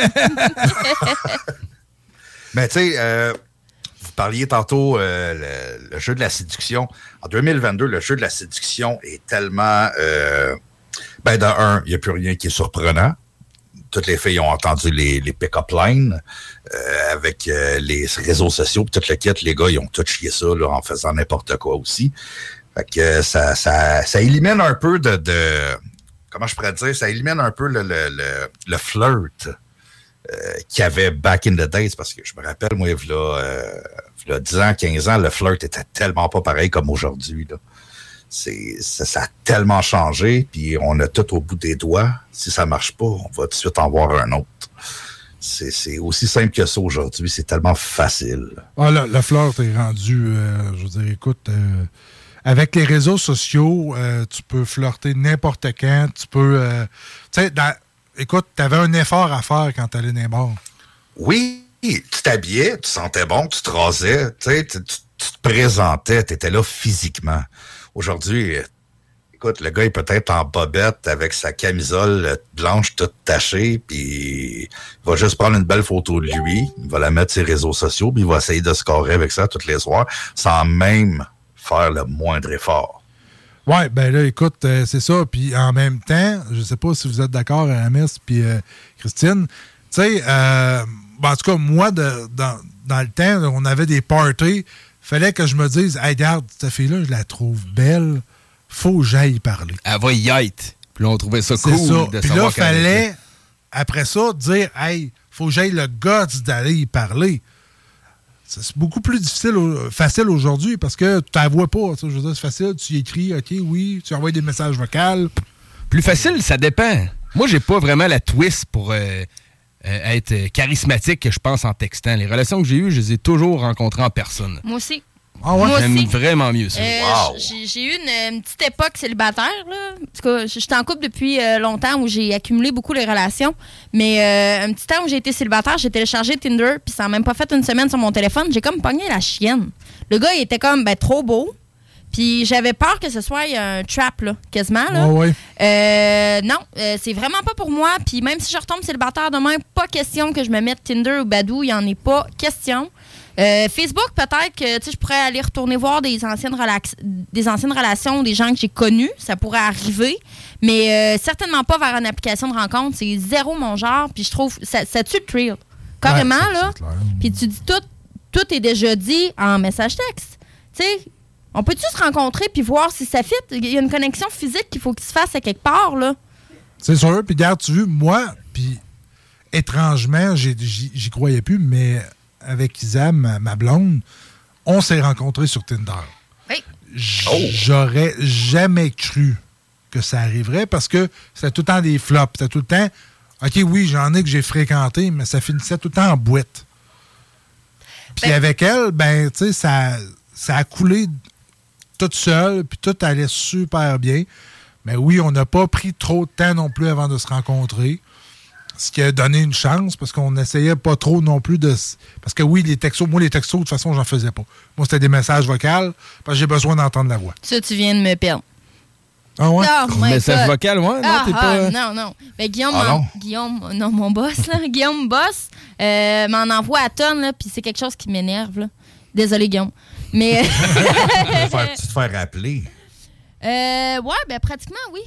Mais tu sais, vous parliez tantôt le jeu de la séduction. En 2022, le jeu de la séduction est tellement Ben, il n'y a plus rien qui est surprenant. Toutes les filles ont entendu les pick-up lines avec les réseaux sociaux, puis toute le kit, les gars, ils ont tout chié ça là, en faisant n'importe quoi aussi. Fait que ça élimine un peu de comment je pourrais dire, ça élimine un peu le flirt qu'il y avait back in the days, parce que je me rappelle, moi, il y a 10 ans, 15 ans, le flirt était tellement pas pareil comme aujourd'hui, là. Ça a tellement changé, puis on a tout au bout des doigts. Si ça marche pas, on va tout de suite en voir un autre. C'est aussi simple que ça aujourd'hui. C'est tellement facile. Ah, le flirt est rendu, je veux dire, écoute, avec les réseaux sociaux, tu peux flirter n'importe quand. Tu peux, tu sais, écoute, t'avais un effort à faire quand t'allais dans les bars. Oui, tu t'habillais, tu sentais bon, tu te rasais, tu sais, tu te présentais, t'étais là physiquement. Aujourd'hui, écoute, le gars est peut-être en bobette avec sa camisole blanche toute tachée, puis il va juste prendre une belle photo de lui, il va la mettre sur les réseaux sociaux, puis il va essayer de scorer avec ça tous les soirs, sans même faire le moindre effort. Ouais, ben là, écoute, c'est ça. Puis en même temps, je sais pas si vous êtes d'accord, Aramis puis Christine, tu sais, en tout cas, moi, dans le temps, on avait des parties. Fallait que je me dise, hey, regarde, cette fille-là, je la trouve belle. Faut que j'aille y parler. Elle va y être. Puis là, on trouvait ça cool. C'est ça. De puis là, fallait, après ça, dire, hey, faut que j'aille le guts d'aller y parler. C'est beaucoup plus facile aujourd'hui parce que tu la vois pas. Je veux dire, c'est facile, tu y écris, OK, oui, tu envoies des messages vocaux. Plus facile, ça dépend. Moi, j'ai pas vraiment la twist pour être charismatique, je pense, en textant. Les relations que j'ai eues, je les ai toujours rencontrées en personne. Moi aussi. Ah ouais? J'aime vraiment mieux ça. Wow. J'ai eu une petite époque célibataire. Là. En tout cas, j'étais en couple depuis longtemps où j'ai accumulé beaucoup les relations. Mais un petit temps où j'ai été célibataire, j'ai téléchargé Tinder, puis ça n'a même pas fait une semaine sur mon téléphone. J'ai comme pogné la chienne. Le gars, il était comme trop beau. Puis j'avais peur que ce soit un trap, là, quasiment. Là. Oh, oui. Non, c'est vraiment pas pour moi. Puis même si je retombe célibataire demain, pas question que je me mette Tinder ou Badoo. Il n'y en est pas question. Facebook, peut-être que je pourrais aller retourner voir des anciennes relations, des gens que j'ai connus. Ça pourrait arriver. Mais certainement pas vers une application de rencontre. C'est zéro mon genre. Puis je trouve ça tue le thrill. Carrément, ouais, là. Puis tu dis tout est déjà dit en message texte. Tu sais, on peut-tu se rencontrer puis voir si ça fit? Il y a une connexion physique qu'il faut qu'il se fasse à quelque part, là. C'est sûr. Puis regarde, tu vois, moi, puis étrangement, j'y croyais plus, mais avec Isa, ma blonde, on s'est rencontrés sur Tinder. Oui. J'aurais jamais cru que ça arriverait parce que c'était tout le temps des flops. C'était tout le temps, OK, oui, j'en ai que j'ai fréquenté, mais ça finissait tout le temps en boîte. Puis avec elle, ben, tu sais, ça a coulé toute seule, puis tout allait super bien. Mais oui, on n'a pas pris trop de temps non plus avant de se rencontrer. Ce qui a donné une chance, parce qu'on n'essayait pas trop non plus de... Parce que oui, les textos, de toute façon, j'en faisais pas. Moi, c'était des messages vocaux, parce que j'ai besoin d'entendre la voix. Ça, tu viens de me perdre. Ah ouais? Oh, message vocal, ouais? Non, t'es pas... Non. Ben, mon boss, là, Guillaume Boss, m'en envoie à tonnes, là, puis c'est quelque chose qui m'énerve, là. Désolé, Guillaume. Mais... Tu te faire rappeler? Ouais, ben pratiquement, oui.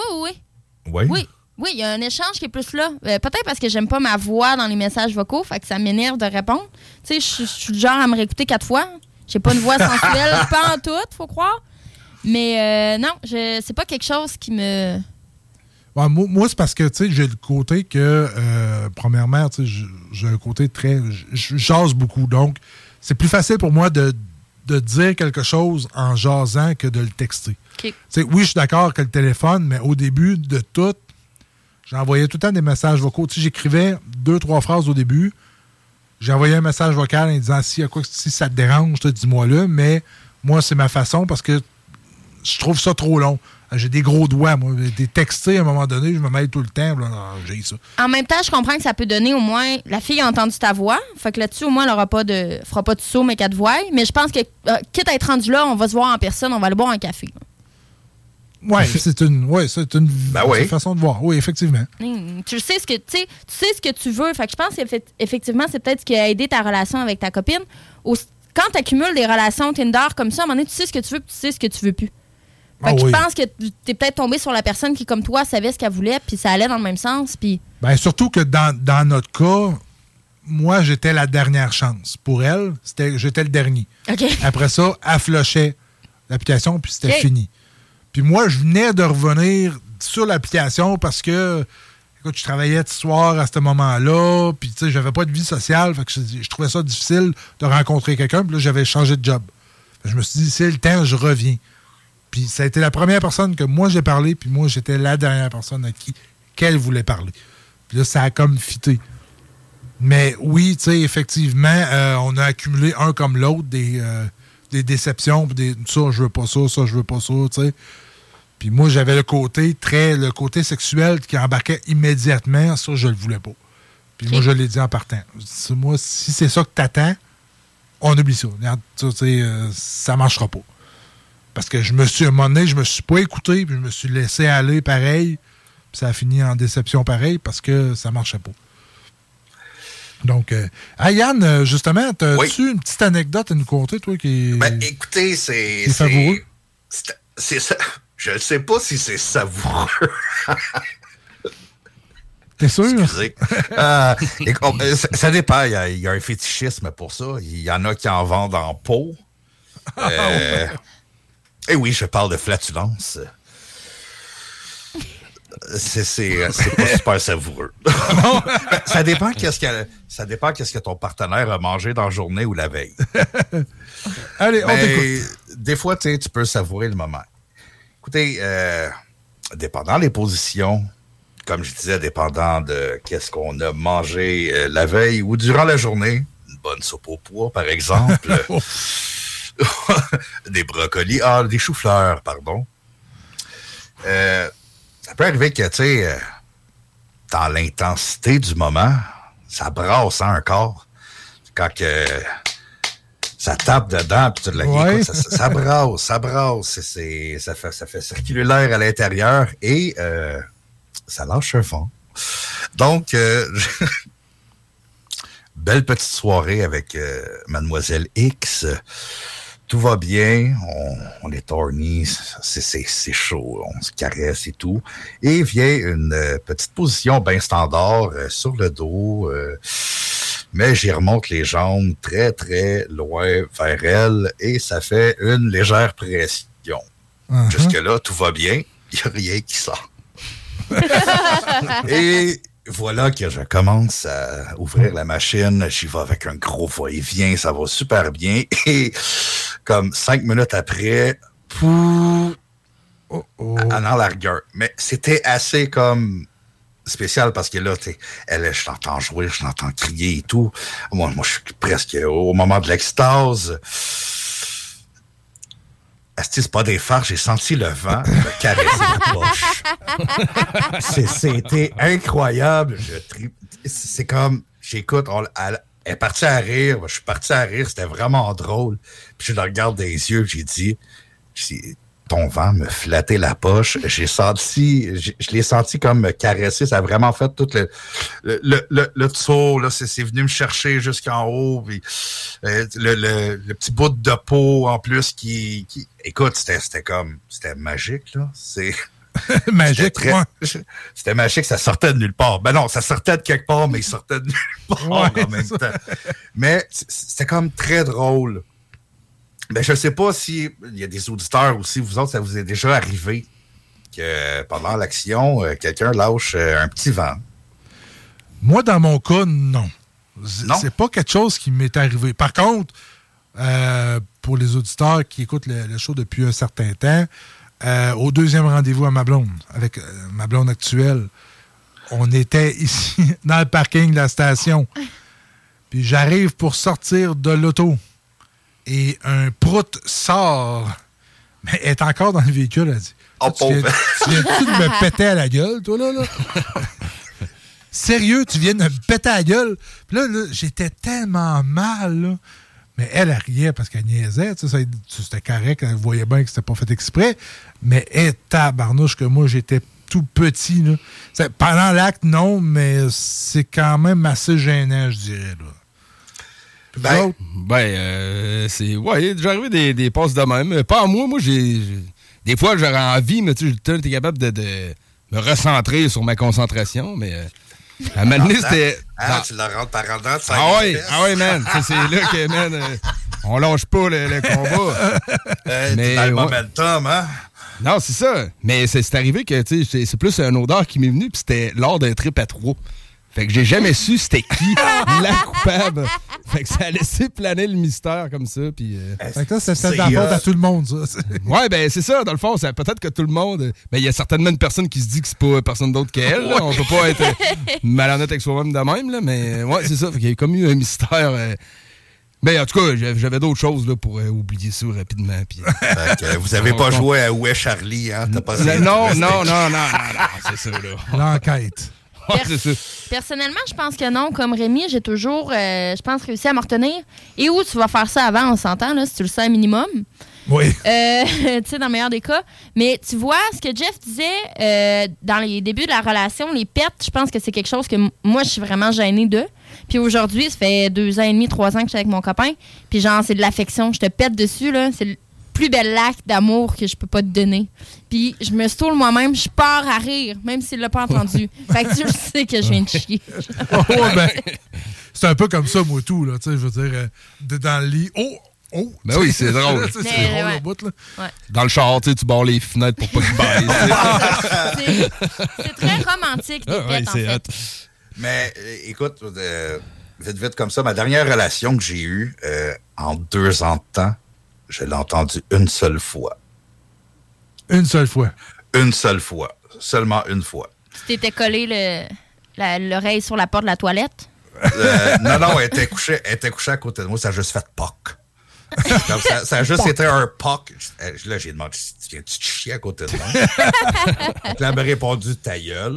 Oui. Oui, il y a un échange qui est plus là. Peut-être parce que j'aime pas ma voix dans les messages vocaux, fait que ça m'énerve de répondre. Tu sais, je suis du genre à me réécouter 4 fois. J'ai pas une voix sensuelle, pas en tout, faut croire. Mais non, c'est pas quelque chose qui me... Ouais, moi, c'est parce que, tu sais, j'ai le côté que, premièrement, tu sais, j'ai un côté très... Je jase beaucoup, donc c'est plus facile pour moi de dire quelque chose en jasant que de le texter. Okay. Oui, je suis d'accord que le téléphone, mais au début de tout, j'envoyais tout le temps des messages vocaux. Tu sais, j'écrivais 2-3 phrases au début. J'ai envoyé un message vocal en disant si ça te dérange, dis-moi-le. Mais moi, c'est ma façon parce que je trouve ça trop long. J'ai des gros doigts, moi. Des textés, à un moment donné, je me mêle tout le temps. Là, j'ai ça. En même temps, je comprends que ça peut donner au moins... La fille a entendu ta voix. Fait que là-dessus, au moins, elle fera pas de saut, mais qu'elle te voie. Mais je pense que, quitte à être rendu là, on va se voir en personne, on va aller boire un café. Oui, c'est une façon de voir. Oui, effectivement. Tu sais ce que tu veux. Fait que je pense qu'effectivement, c'est peut-être ce qui a aidé ta relation avec ta copine. Quand tu accumules des relations Tinder comme ça, à un moment donné, tu sais ce que tu veux et tu sais ce que tu veux plus. Fait que je pense que t'es peut-être tombé sur la personne qui, comme toi, savait ce qu'elle voulait, puis ça allait dans le même sens, puis... Ben, surtout que dans notre cas, moi, j'étais la dernière chance. Pour elle, j'étais le dernier. OK. Après ça, elle flushait l'application, puis c'était fini. Puis moi, je venais de revenir sur l'application parce que, écoute, je travaillais ce soir à ce moment-là, puis tu sais, j'avais pas de vie sociale, fait que je trouvais ça difficile de rencontrer quelqu'un, puis là, j'avais changé de job. Je me suis dit, c'est le temps, je reviens. Puis ça a été la première personne que moi, j'ai parlé, puis moi, j'étais la dernière personne à qu'elle voulait parler. Puis là, ça a comme fité. Mais oui, tu sais, effectivement, on a accumulé un comme l'autre des déceptions, puis ça, je veux pas ça, je veux pas ça, tu sais. Puis moi, j'avais le côté sexuel qui embarquait immédiatement. Ça, je le voulais pas. Puis moi, je l'ai dit en partant. Moi, si c'est ça que t'attends, on oublie ça. Regarde, ça marchera pas. Parce que à un moment donné, je me suis pas écouté, puis je me suis laissé aller pareil. Puis ça a fini en déception pareil parce que ça marchait pas. Donc, Yann, justement, as-tu une petite anecdote à nous conter, toi, qui Ben, écoutez, c'est savoureux? C'est ça. Je ne sais pas si c'est savoureux. T'es sûr? Excusez. Ça dépend. Il y a un fétichisme pour ça. Il y en a qui en vendent en pot. Et oui, je parle de flatulence. C'est pas super savoureux. Ça dépend qu'est-ce que ton partenaire a mangé dans la journée ou la veille. Allez, on t'écoute. Des fois, tu peux savourer le moment. Écoutez, dépendant des positions, comme je disais, dépendant de qu'est-ce qu'on a mangé la veille ou durant la journée, une bonne soupe au pois, par exemple, des brocolis, des choux-fleurs, pardon. Ça peut arriver que, tu sais, dans l'intensité du moment, ça brasse un corps. Quand que ça tape dedans, puis écoute, ça brasse. Ça fait circuler l'air à l'intérieur et ça lâche un fond. Donc, belle petite soirée avec Mademoiselle X. Tout va bien, on est horny, c'est chaud, on se caresse et tout. Et vient une petite position bien standard sur le dos, mais j'y remonte les jambes très, très loin vers elle et ça fait une légère pression. Uh-huh. Jusque-là, tout va bien, il n'y a rien qui sort. Et voilà que je commence à ouvrir la machine, j'y vais avec un gros va-et-vient, ça va super bien. Et comme 5 minutes après, en largueur. Mais c'était assez comme spécial parce que là, je l'entends jouer, je l'entends crier et tout. Moi, je suis presque au moment de l'extase. Asti, c'est pas des farces, j'ai senti le vent me caresser la poche. C'était incroyable. C'est comme, j'écoute, elle est partie à rire, je suis parti à rire, c'était vraiment drôle. Puis je le regarde des yeux, j'ai dit, ton vent me flattait la poche. Je l'ai senti comme me caresser, ça a vraiment fait tout le tour, là, c'est venu me chercher jusqu'en haut, puis le petit bout de peau en plus qui écoute, c'était magique, là. C'est magique, c'était magique, ça sortait de nulle part. Ben non, ça sortait de quelque part, mais il sortait de nulle part en même temps. Mais c'était comme très drôle. Ben, je ne sais pas si il y a des auditeurs aussi, vous autres, ça vous est déjà arrivé que pendant l'action, quelqu'un lâche un petit vent. Moi, dans mon cas, non. C'est pas quelque chose qui m'est arrivé. Par contre, pour les auditeurs qui écoutent le show depuis un certain temps, au deuxième rendez-vous à ma blonde, avec ma blonde actuelle, on était ici dans le parking de la station. Puis j'arrive pour sortir de l'auto. Et un prout sort. Mais elle est encore dans le véhicule, elle dit. Tu viens-tu de me péter à la gueule, toi, là? Sérieux, tu viens de me péter à la gueule? Puis là, j'étais tellement mal, là. Mais elle riait parce qu'elle niaisait. C'était correct, elle voyait bien que c'était pas fait exprès. Mais tabarnouche que moi, j'étais tout petit, là. Pendant l'acte, non, mais c'est quand même assez gênant, je dirais, là. C'est. Ouais, il est déjà arrivé des passes de même. Pas à moi. Moi, j'ai des fois, j'aurais envie, mais tu sais, t'es capable de me recentrer sur ma concentration, mais à un moment donné, c'était... tu la rentres par en dedans, ouais, man. C'est là que, man, on lâche pas le combat. Mais dans le momentum, hein? Non, c'est ça. Mais c'est arrivé que, tu sais, c'est plus une odeur qui m'est venue, puis c'était lors d'un trip à 3. Fait que j'ai jamais su c'était qui la coupable. Fait que ça a laissé planer le mystère comme ça. Puis, fait que ça, c'est de la faute à tout le monde, ça. Ouais, ben c'est ça, dans le fond. Peut-être que tout le monde... Ben, il y a certainement une personne qui se dit que c'est pas personne d'autre qu'elle. Là. On peut pas être malhonnête avec soi-même de même, là, mais ouais, c'est ça. Fait qu'il y a comme eu un mystère... Ben, en tout cas, j'avais d'autres choses là, pour oublier ça rapidement. Puis, vous avez pas joué à Où est Charlie, hein? T'as pas non, c'est ça, là. L'enquête. Personnellement, je pense que non. Comme Rémi, j'ai toujours, je pense, réussi à me retenir. Et où tu vas faire ça avant, on s'entend, là, si tu le sais un minimum. Oui. Tu sais, dans le meilleur des cas. Mais tu vois, ce que Jeff disait dans les débuts de la relation, les pets, je pense que c'est quelque chose que moi, je suis vraiment gênée d'eux. Puis aujourd'hui, ça fait 2 ans et demi, 3 ans que je suis avec mon copain. Puis genre, c'est de l'affection. Je te pète dessus, là. C'est le plus bel acte d'amour que je peux pas te donner. Puis je me saoule moi-même, je pars à rire, même s'il l'a pas entendu. Fait que tu sais que je viens de chier. C'est un peu comme ça, moi, tout, là. Tu sais, je veux dire, dans le lit. Oh! Ben oui, c'est drôle. C'est drôle au bout, là. Ouais. Dans le char, tu barres les fenêtres pour pas qu'ils baissent. C'est très romantique, des pets, en fait. Mais écoute, vite comme ça, ma dernière relation que j'ai eue en 2 ans de temps, je l'ai entendue une seule fois. Une seule fois? Une seule fois. Seulement une fois. Tu t'étais collé l'oreille sur la porte de la toilette? Non, elle était couchée à côté de moi, ça a juste fait POC. Ça a juste été un POC. Là, j'ai demandé, viens-tu te chier à côté de moi? Donc là, elle m'a répondu, ta gueule.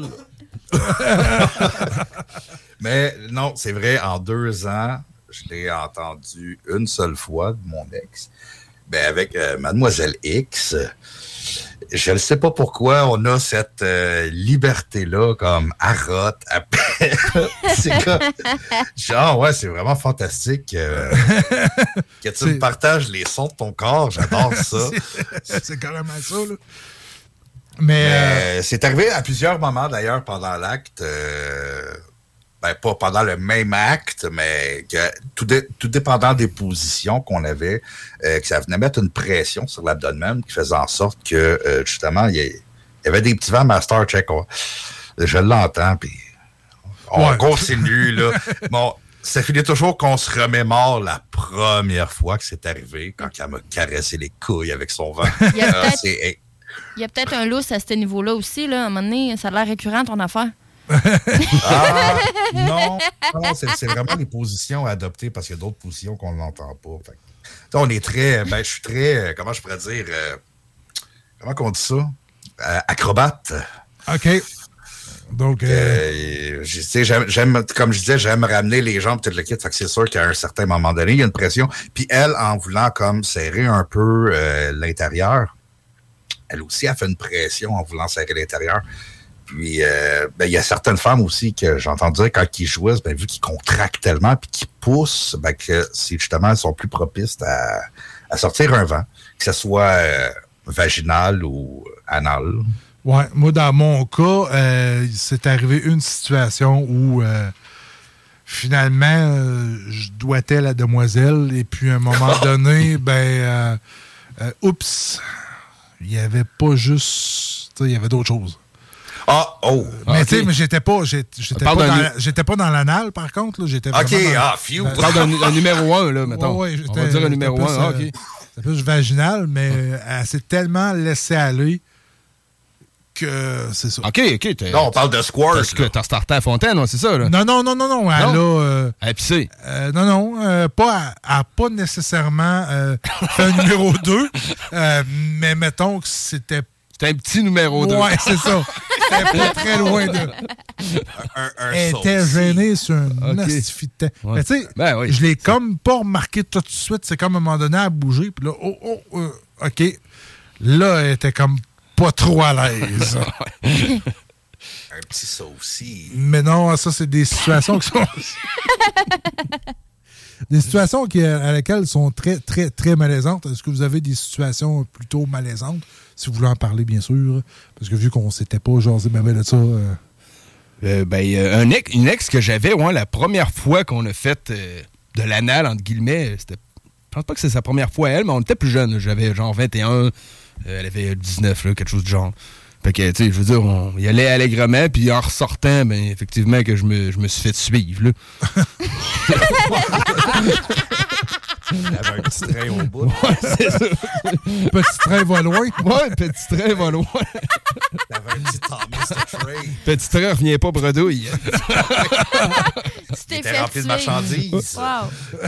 Mais non, c'est vrai, en 2 ans, je l'ai entendu une seule fois de mon ex. Ben, avec Mademoiselle X, je ne sais pas pourquoi on a cette liberté-là comme arotte, appel. C'est comme... Genre, ouais, c'est vraiment fantastique que tu me partages les sons de ton corps. J'adore ça. C'est carrément ça, là. Mais c'est arrivé à plusieurs moments, d'ailleurs, pendant l'acte. Pas pendant le même acte, mais que tout dépendant des positions qu'on avait, que ça venait mettre une pression sur l'abdomen qui faisait en sorte que, justement, il y avait des petits vents Master Check. Je l'entends, puis on continue, là. Bon, ça finit toujours qu'on se remémore la première fois que c'est arrivé, quand elle m'a caressé les couilles avec son vent. Il y a peut-être un lousse à ce niveau-là aussi, là. À un moment donné, ça a l'air récurrent, ton affaire. Non, c'est vraiment les positions à adopter parce qu'il y a d'autres positions qu'on n'entend pas. Fait. On est très, je suis très, comment je pourrais dire, comment qu'on dit ça? Acrobate. OK. Donc, j'aime, comme je disais, j'aime ramener les jambes, tout le kit. Fait que c'est sûr qu'à un certain moment donné, il y a une pression. Puis elle, en voulant comme serrer un peu l'intérieur, elle aussi a fait une pression en voulant serrer l'intérieur. Puis, il y a certaines femmes aussi que j'entends dire quand ils jouissent, vu qu'ils contractent tellement puis qu'ils poussent, que c'est justement, elles sont plus propices à sortir un vent, que ce soit vaginal ou anal. Ouais, moi, dans mon cas, c'est arrivé une situation où finalement, je doigtais la demoiselle et puis à un moment donné, oups, il n'y avait pas juste, il y avait d'autres choses. Mais tu sais, mais j'étais pas dans l'anal, par contre. Là, j'étais Tu parles d'un numéro 1, là, mettons. Ouais, on va dire un numéro 1. OK. C'est plus vaginal, mais elle s'est tellement laissée aller que c'est ça. OK. Non, on parle de squirt. Parce que t'as starté à Fontaine, c'est ça, là? Non. Elle a pissé. Pas nécessairement fait un numéro 2, mais mettons que c'était un petit numéro 2. Ouais, c'est ça. C'était pas très loin de... Elle était gênée sur un astifi de temps. Mais tu sais, je l'ai comme pas remarqué tout de suite. C'est comme à un moment donné, à bouger. Puis là, OK. Là, elle était comme pas trop à l'aise. Un petit ça aussi. Mais non, ça, c'est des situations qui sont... Des situations à laquelle sont très, très, très malaisantes. Est-ce que vous avez des situations plutôt malaisantes? Si vous voulez en parler, bien sûr. Parce que vu qu'on s'était pas jasé de ça... une ex que j'avais, la première fois qu'on a fait de l'anal, entre guillemets, c'était... Je pense pas que c'est sa première fois à elle, mais on était plus jeunes. J'avais genre 21, elle avait 19, là, quelque chose du genre. Fait que, tu sais, je veux dire, on y allait allègrement, puis en ressortant, ben, effectivement, que je me suis fait suivre, là. Il y avait un petit train au bout. Ouais, c'est ça. Petit train va loin. Ouais, petit train va loin. Il y avait un petit Thomas the Train. Petit train revient pas bredouille. Tu t'es fait rempli de marchandises. Wow.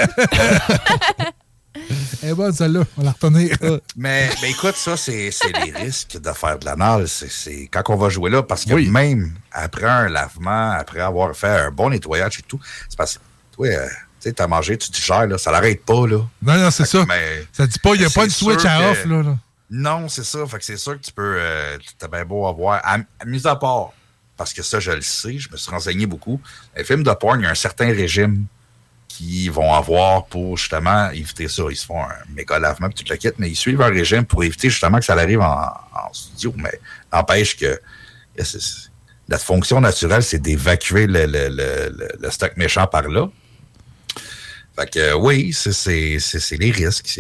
Elle est bonne, celle-là. On va la retenir. Mais écoute, ça, c'est les risques de faire de l'anal. C'est quand on va jouer là, parce que même après un lavement, après avoir fait un bon nettoyage et tout, c'est parce que toi, tu sais, t'as mangé, tu digères, là, ça l'arrête pas, là. Non, c'est ça. Mais ça dit pas, il n'y a pas de switch à off, là. Non, c'est ça. Fait que c'est sûr que tu peux, t'as bien beau avoir, mis à part, parce que ça, je le sais, je me suis renseigné beaucoup. Les films de porn, il y a un certain régime qu'ils vont avoir pour, justement, éviter ça. Ils se font un méga lavement, puis tu le quittes, mais ils suivent un régime pour éviter, justement, que ça arrive en studio. Mais n'empêche que la fonction naturelle, c'est d'évacuer le stock méchant par là. Fait que, oui, c'est les risques.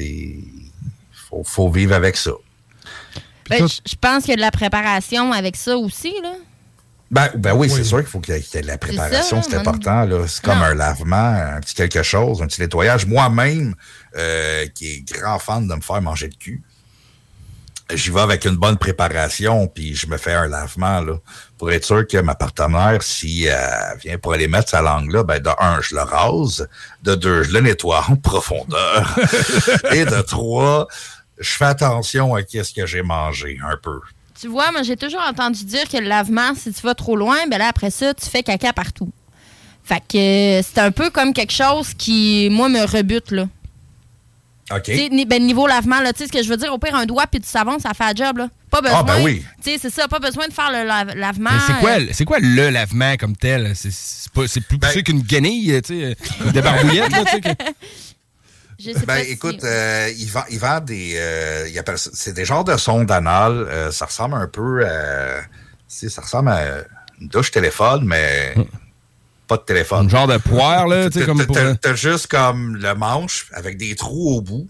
Faut vivre avec ça. Ben, je pense qu'il y a de la préparation avec ça aussi, là. Ben oui, c'est sûr qu'il faut qu'il y ait de la préparation, c'est important. Là. C'est comme un lavement, un petit quelque chose, un petit nettoyage. Moi-même, qui est grand fan de me faire manger le cul, j'y vais avec une bonne préparation, puis je me fais un lavement là, pour être sûr que ma partenaire, si elle vient pour aller mettre sa langue là, ben de 1, je le rase, de 2, je le nettoie en profondeur, et de 3, je fais attention à ce que j'ai mangé un peu. Tu vois, moi, j'ai toujours entendu dire que le lavement, si tu vas trop loin, ben là, après ça, tu fais caca partout. Fait que c'est un peu comme quelque chose qui, moi, me rebute, là. OK. Tu sais, niveau lavement, là, tu sais, ce que je veux dire, au pire, un doigt puis du savon, ça fait le job, là. Pas besoin. Ah, ben oui. Tu sais, c'est ça, pas besoin de faire le lavement. C'est quoi le lavement comme tel? C'est plus poussé qu'une guenille, tu sais, des barbouillettes, là, tu sais. Écoute, ils vendent des... c'est des genres de sondes anales. Ça ressemble un peu à... Ça ressemble à une douche téléphone, mais pas de téléphone. Un genre de poire, là, tu sais, comme pour... T'as juste comme le manche avec des trous au bout.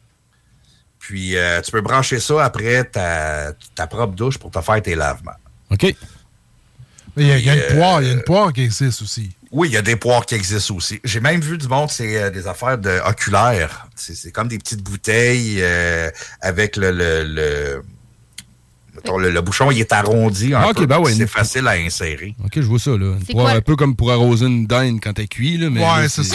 Puis, tu peux brancher ça après ta propre douche pour te faire tes lavements. OK. Il y a une poire qui existe aussi. Oui, il y a des poires qui existent aussi. J'ai même vu du monde, c'est des affaires oculaires. C'est comme des petites bouteilles avec le bouchon, il est arrondi un peu. C'est facile à insérer. OK, je vois ça, là. Une poire un peu comme pour arroser une dinde quand elle cuit, là. Mais ouais, c'est ça.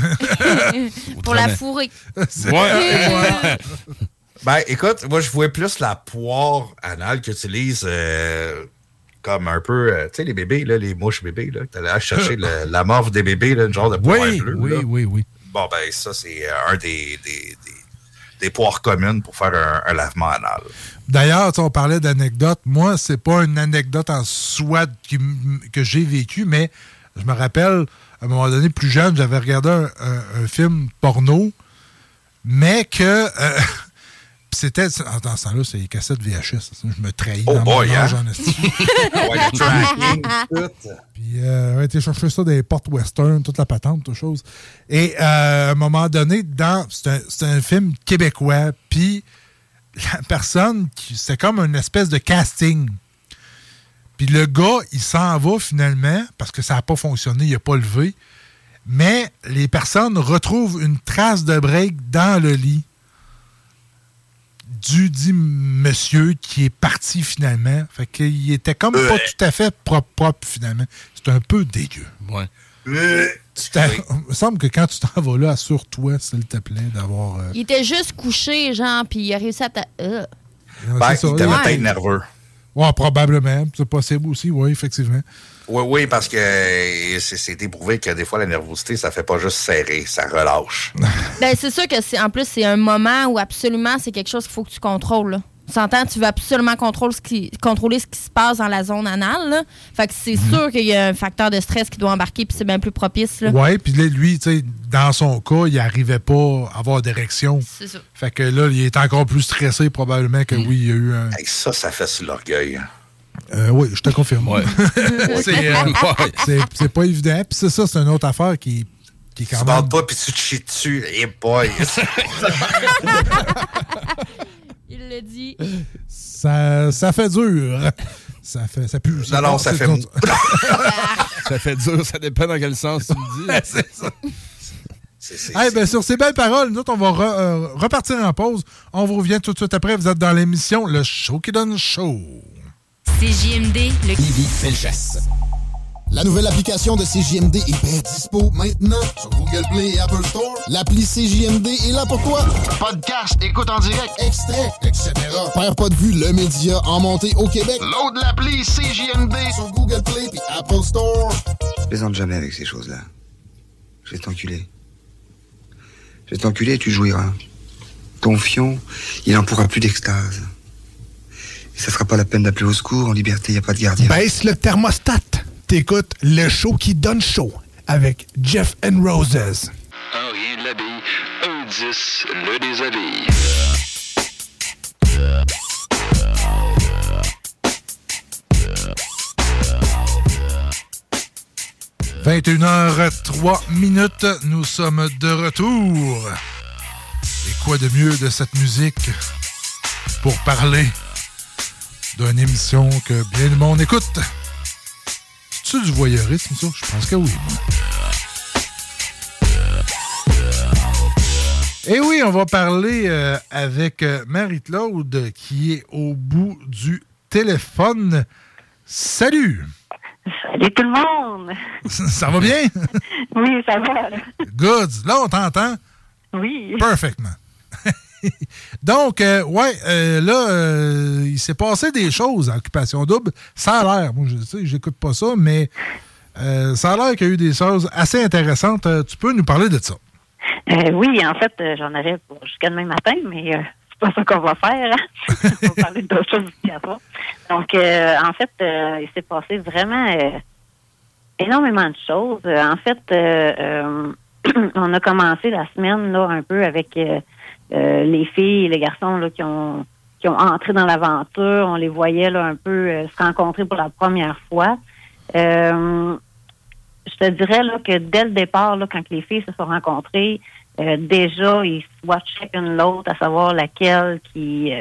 Pour la fourrer. Ouais. Ben, écoute, moi, je vois plus la poire anale qu'utilise... comme un peu, tu sais, les bébés, là, les mouches bébés, là, que t'allais chercher la morve des bébés, là, une genre de poire bleue. Oui. Bon, ben, ça, c'est un des poires communes pour faire un lavement anal. D'ailleurs, on parlait d'anecdotes. Moi, c'est pas une anecdote en soi que j'ai vécue, mais je me rappelle, à un moment donné, plus jeune, j'avais regardé un film porno, mais que... c'était, dans ce temps-là, c'est les cassettes VHS. Je me trahis dans mon âge en esti. Puis, on a été chercher ça des portes western, toute la patente, toute chose. Et à un moment donné, c'est un film québécois, puis la personne, c'est comme une espèce de casting. Puis le gars, il s'en va finalement, parce que ça n'a pas fonctionné, il n'a pas levé, mais les personnes retrouvent une trace de break dans le lit du dit monsieur qui est parti finalement. Fait qu'il était comme pas tout à fait propre finalement. C'est un peu dégueu. Ouais. Il me semble que quand tu t'en vas là, assure-toi, s'il te plaît, d'avoir... Il était juste couché, genre, puis il a réussi à... il était peut-être nerveux. Ouais, probablement. C'est possible aussi, oui, effectivement. Oui, parce que c'est éprouvé que des fois, la nervosité, ça fait pas juste serrer, ça relâche. Ben, c'est sûr que en plus, c'est un moment où absolument c'est quelque chose qu'il faut que tu contrôles. On s'entend, tu veux absolument contrôler ce qui se passe dans la zone anale. Là. Fait que c'est sûr qu'il y a un facteur de stress qui doit embarquer, puis c'est bien plus propice. Oui, puis lui, tu sais, dans son cas, il n'arrivait pas à avoir d'érection. C'est ça. Fait que là, il est encore plus stressé, probablement, que oui, il y a eu un... Hey, ça fait sur l'orgueil. Oui, je te confirme. Ouais. C'est pas évident. Puis c'est ça, c'est une autre affaire qui est quand même... Tu parles pas, puis tu te chies dessus. Eh boy! Il le dit. Ça fait dur. Ça pue. Non, ça fait mou. Ça fait dur, ça dépend dans quel sens tu le dis. C'est ça. Ben, sur ces belles paroles, nous autres, on va repartir en pause. On vous revient tout de suite après. Vous êtes dans l'émission Le Show qui donne chaud. CJMD, le Lévis-Felchasse. La nouvelle application de CJMD est bien dispo maintenant sur Google Play et Apple Store. L'appli CJMD est là pour toi. Podcast, écoute en direct, extrait, etc. Perds pas de vue, le média en montée au Québec. Load l'appli CJMD sur Google Play et Apple Store. Je plaisante jamais avec ces choses-là. Je vais t'enculer. Je vais t'enculer et tu jouiras. Ton fion, il n'en pourra plus d'extase. Et ça sera pas la peine d'appeler au secours. En liberté, il n'y a pas de gardien. Baisse le thermostat. T'écoutes Le Show qui donne chaud avec Jeff and Roses. Un rien de l'habille, un 10 le déshabille. 21h03, nous sommes de retour. Et quoi de mieux de cette musique pour parler d'une émission que bien du monde écoute? C'est-tu du voyeurisme, ça? Je pense que oui. Et oui, on va parler avec Marie-Claude qui est au bout du téléphone. Salut! Salut tout le monde! Ça va bien? Oui, ça va. Good. Là, on t'entend? Oui. Parfaitement. Donc, il s'est passé des choses à Occupation Double. Ça a l'air, moi, j'écoute pas ça, mais ça a l'air qu'il y a eu des choses assez intéressantes. Tu peux nous parler de ça? Oui, en fait, j'en avais jusqu'à demain matin, mais c'est pas ça qu'on va faire. Hein? On va parler d'autres choses aussi après. Donc, en fait, il s'est passé vraiment énormément de choses. En fait, on a commencé la semaine là un peu avec les filles et les garçons là, qui ont entré dans l'aventure. On les voyait là un peu se rencontrer pour la première fois. Je te dirais là, que dès le départ, là, quand les filles se sont rencontrées, déjà, ils watchaient une l'autre à savoir laquelle qui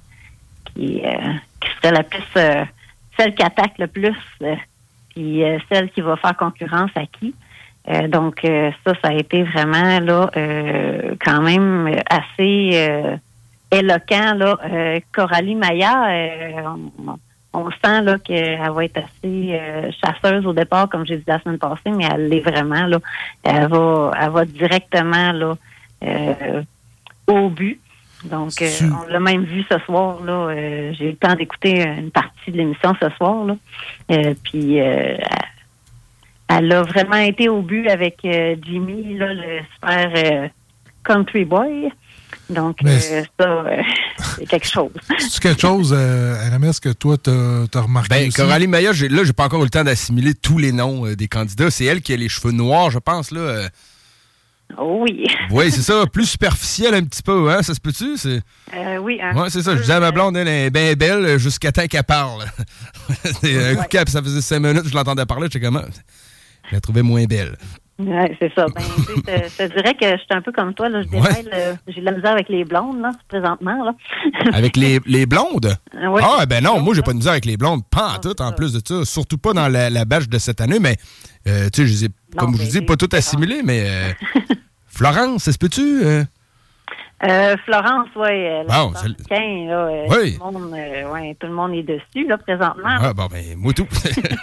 serait la plus celle qui attaque le plus, puis celle qui va faire concurrence à qui. Donc, ça a été vraiment là quand même assez éloquent. Là. Coralie Maillard, on sent là qu'elle va être assez chasseuse au départ, comme j'ai dit la semaine passée, mais elle l'est vraiment. Là. Elle va directement là au but. Donc, on l'a même vu ce soir. Là, j'ai eu le temps d'écouter une partie de l'émission ce soir. Là. Puis, elle a vraiment été au but avec Jimmy, là, le super country boy. Donc, c'est quelque chose. C'est quelque chose, RMS, que toi, t'as remarqué aussi? Coralie Maillard, j'ai pas encore eu le temps d'assimiler tous les noms des candidats. C'est elle qui a les cheveux noirs, je pense, là. Oui. Oui, c'est ça, plus superficiel un petit peu, hein? Ça se peut-tu? Oui. Oui, c'est ça. Je disais à ma blonde, elle est bien belle jusqu'à temps qu'elle parle. Un coup de cap, ça faisait 5 minutes, je l'entendais parler, j'étais comment? Je la trouvais moins belle. Oui, c'est ça. Ben, je te dirais que je suis un peu comme toi. Là, j'ai de la misère avec les blondes, là, présentement. Là. Avec les blondes? Oui. Ah, ben non, moi, j'ai pas de misère avec les blondes. Pas en tout, en plus de ça. Surtout pas dans la batch de cette année, mais, tu sais, je les ai, comme je vous dis, pas toutes assimilées, mais Florence, ça se peut-tu? Florence, oui. Bon, oui. Tout le monde est dessus, là, présentement. Ah, bon, ben, moi tout.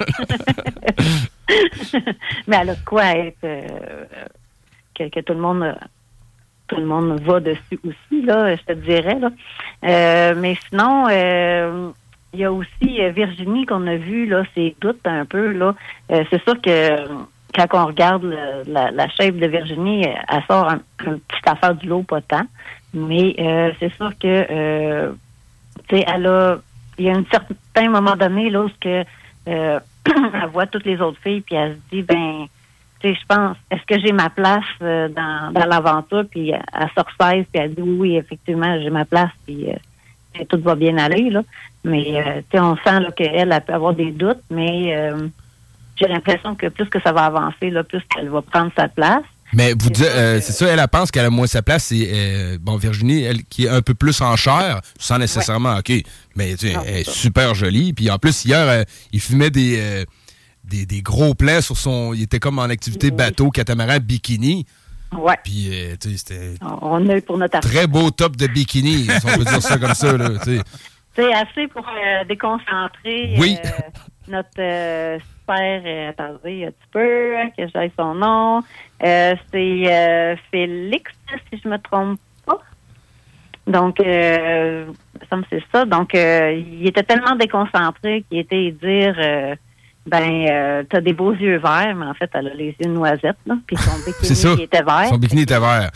Mais elle a de quoi être que tout le monde va dessus aussi, là, je te dirais, là. Mais sinon, il y a aussi Virginie qu'on a vu, là, ses doutes un peu, là. C'est sûr que quand on regarde la shape de Virginie, elle sort une petite affaire du lot, pas tant. Mais c'est sûr que tu sais, il y a un certain moment donné, là, où elle voit toutes les autres filles, puis elle se dit, ben, tu sais, je pense, est-ce que j'ai ma place dans l'aventure? Puis elle se ressaise, puis elle dit, oui, effectivement, j'ai ma place, puis tout va bien aller, là. Mais, tu sais, on sent là, qu'elle peut avoir des doutes, mais j'ai l'impression que plus que ça va avancer, là, plus qu'elle va prendre sa place. Mais vous dites, c'est ça, elle pense qu'elle a moins sa place. C'est Virginie, elle qui est un peu plus en chair, sans nécessairement, OK, mais tu sais, elle est super jolie. Puis en plus, hier, il fumait des gros plans sur son... Il était comme en activité bateau, catamaran, bikini. Ouais. Puis, tu sais, c'était... On a eu pour notre très beau top de bikini, si on peut dire ça comme ça, là, tu sais. C'est assez pour déconcentrer notre super... attendez un petit peu, que j'aille son nom. C'est Félix, si je me trompe pas. Donc, ça me c'est ça. Donc, il était tellement déconcentré qu'il était dire... t'as des beaux yeux verts, mais en fait, elle a les yeux noisettes, là. Puis son bikini était vert. Son bikini était vert.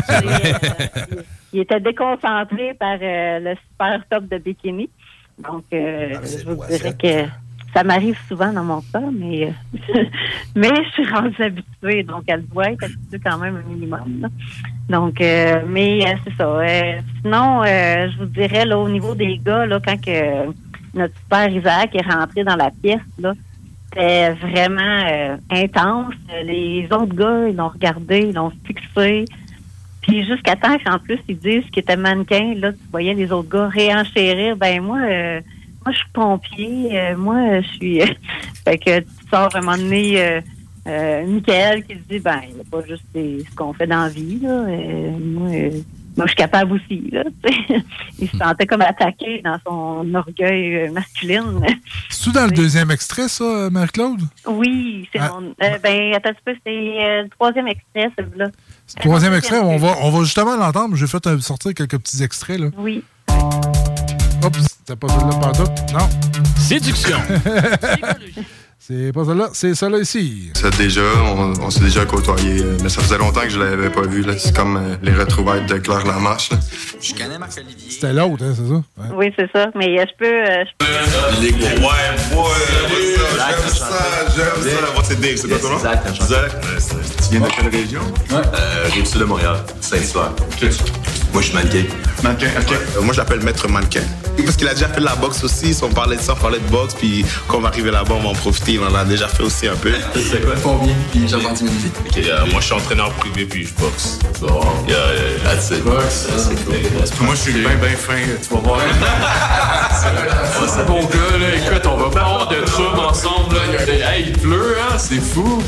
Il était déconcentré par le super top de bikini. Donc, je vous dirais que ça m'arrive souvent dans mon cas, mais je suis rendue habituée. Donc, elle doit être habituée quand même un minimum, là. Donc, mais c'est ça. Sinon, je vous dirais, là, au niveau des gars, là, quand que notre super Isaac est rentré dans la pièce, là, c'était vraiment intense. Les autres gars, ils l'ont regardé, ils l'ont fixé. Puis jusqu'à temps qu'en plus, ils disent qu'il était mannequin, là, tu voyais les autres gars réenchérir. Ben moi, je suis pompier. Moi, je suis... fait que tu sors à un moment donné... Michael qui se dit, ben, il n'y a pas juste ce qu'on fait dans la vie, là. Moi, je suis capable aussi, là. Il se sentait comme attaqué dans son orgueil masculine. C'est-tu dans le deuxième extrait, ça, Marie-Claude? Oui, c'est mon... attends un petit peu, c'est le troisième extrait, celui-là. C'est le troisième extrait, on va justement l'entendre. J'ai fait sortir quelques petits extraits, là. Oui. Oups, c'était pas celle-là par doute. Non. Séduction. C'est pas celle-là, c'est celle-là ici. Ça déjà, on s'est déjà côtoyé, mais ça faisait longtemps que je l'avais pas vu. Là. C'est comme les retrouvailles de Claire Lamarche. Là. Je connais Marc-Olivier. C'était l'autre, hein, c'est ça? Ouais. Oui, c'est ça. Mais je peux... Les gros. J'aime ça. Moi, c'est Dave, c'est pas ton nom? Zach. Tu viens de quelle région? Rive-Sud de Montréal, Saint-Hilaire. Moi, je suis mannequin. Mannequin, OK. Moi, je l'appelle Maître Mannequin. Parce qu'il a déjà fait de la boxe aussi. Si on parlait de ça, on parlait de boxe. Puis quand on va arriver là-bas, on va en profiter. On en a déjà fait aussi un peu. C'est quoi? Combien? Puis j'ai vendu minutes. OK, moi, je suis entraîneur privé, puis je boxe. Bon, that's it. Boxe, c'est cool. Moi, je suis bien fin. Tu vas voir. C'est bon gars, là. Écoute, on va pas avoir de troubles ensemble, là. Hey, il pleut, hein? C'est fou.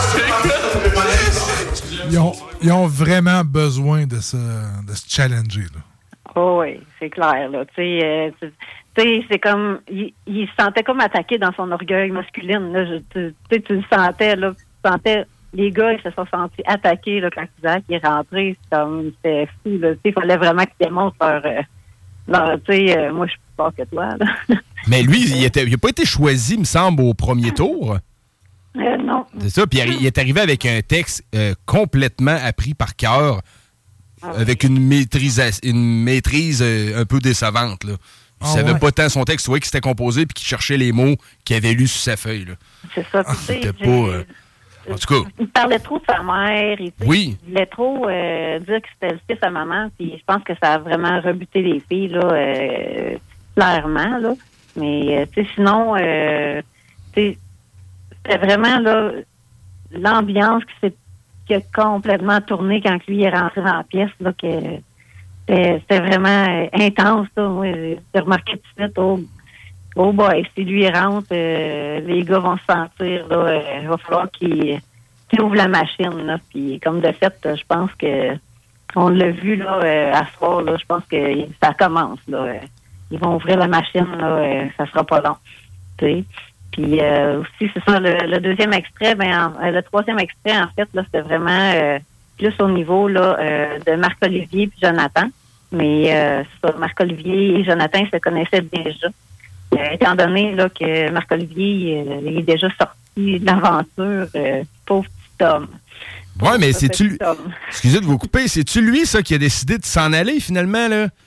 Ils ont vraiment besoin de se challenger, là. Oh oui, c'est clair, là. Tu sais, c'est comme... Il se sentait comme attaqué dans son orgueil masculine, là. Tu le sentais, là. Tu sentais... Les gars, ils se sont sentis attaqués, là, quand Isaac est rentré. C'était fou, là. Tu sais, il fallait vraiment qu'ils démontrent leur... tu sais, moi, je suis plus fort que toi, là. Mais lui, il n'a pas été choisi, me semble, au premier tour. Non. C'est ça. Puis il est arrivé avec un texte complètement appris par cœur, avec une maîtrise un peu décevante, là. Il savait pas tant son texte, tu vois, qu'il s'était composé puis qu'il cherchait les mots qu'il avait lus sur sa feuille, là. C'est ça. C'était pas... En tout cas... Il parlait trop de sa mère. Il voulait trop dire que c'était le fils à maman. Puis je pense que ça a vraiment rebuté les filles, là, clairement, là. Mais, tu sais, sinon, c'était vraiment, là, l'ambiance qui a complètement tourné quand lui est rentré dans la pièce, là, que c'était vraiment intense, là. Moi, j'ai remarqué tout de suite, oh boy, si lui rentre, les gars vont se sentir, là, il va falloir qu'il ouvre la machine, là. Puis comme de fait, je pense que on l'a vu, là, à ce soir, là, je pense que ça commence, là. Ils vont ouvrir la machine, là, ça sera pas long, tu sais. Puis aussi, c'est ça, le deuxième extrait, le troisième extrait, en fait, là, c'était vraiment plus au niveau, là, de Marc-Olivier puis Jonathan. Mais ça, Marc-Olivier et Jonathan, ils se connaissaient déjà. Étant donné là, que Marc-Olivier il est déjà sorti de l'aventure, pauvre petit homme. Ouais, mais c'est-tu... Excusez de vous couper, c'est-tu lui, ça, qui a décidé de s'en aller, finalement, là?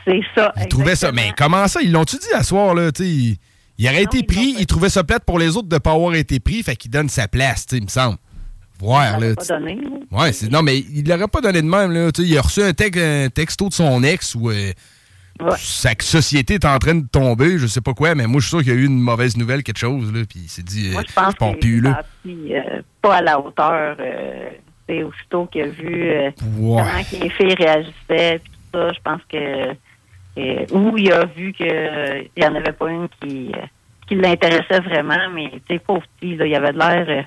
C'est ça. Il trouvait ça. Mais comment ça? Ils l'ont-tu dit à soir, là? Il aurait été pris, il trouvait ça plate pour les autres de ne pas avoir été pris, fait qu'il donne sa place, il me semble. Voir, là. Pas donné, ouais, non, mais il l'aurait pas donné de même, là. Il a reçu un texto de son ex où sa société est en train de tomber, je sais pas quoi, mais moi, je suis sûr qu'il y a eu une mauvaise nouvelle, quelque chose, là, puis il s'est dit, moi, je pense qu'il est pas à la hauteur. C'est aussitôt qu'il a vu comment les filles réagissaient, puis tout ça, je pense que ou il a vu qu'il n'y en avait pas une qui l'intéressait vraiment, mais tu sais, pauvre petit, là, il avait de l'air.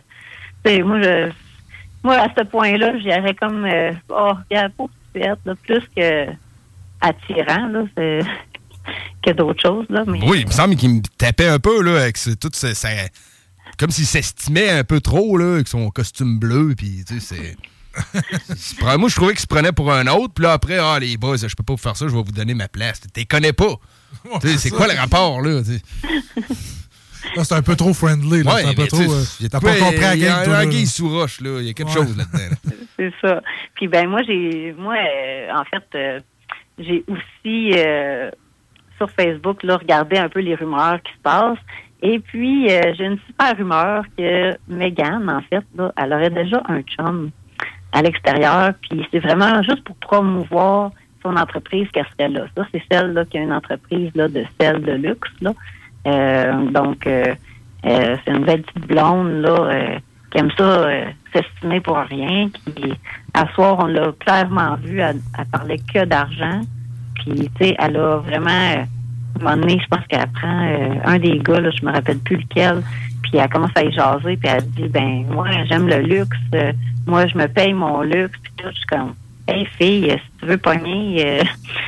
Moi, à ce point-là, j'irais comme regarde, pauvre petite, là, plus que attirant, là, que d'autres choses, là. Mais... Oui, il me semble qu'il me tapait un peu, là, avec toute sa comme s'il s'estimait un peu trop, là, avec son costume bleu, puis tu sais, c'est. Moi, je trouvais qu'il se prenait pour un autre, puis là, après, les boys, je peux pas vous faire ça, je vais vous donner ma place. Tu les connais pas. C'est quoi le rapport, là? Là, c'est un peu trop friendly, là. Ouais, c'est un peu trop. T'as pas compris la game. Il y a un anguille sous roche, là. Il y a quelque chose là-dedans. Là. C'est ça. Puis, moi, en fait, j'ai aussi, sur Facebook, là, regardé un peu les rumeurs qui se passent. Et puis, j'ai une super rumeur que Meghan, en fait, là, elle aurait déjà un chum à l'extérieur. Puis, c'est vraiment juste pour promouvoir son entreprise qu'elle serait là. Ça, c'est celle là, qui a une entreprise là, de sel de luxe. Là. Donc, c'est une belle petite blonde là, qui aime ça s'estimer pour rien. Qui, à soir, on l'a clairement vu, elle parlait que d'argent. Puis, tu sais, elle a vraiment... à un moment donné, je pense qu'elle prend un des gars, là, je me rappelle plus lequel, puis elle commence à y jaser, puis elle dit, moi, j'aime le luxe, moi, je me paye mon luxe, puis tout, je suis comme, hey, fille, si tu veux pogner,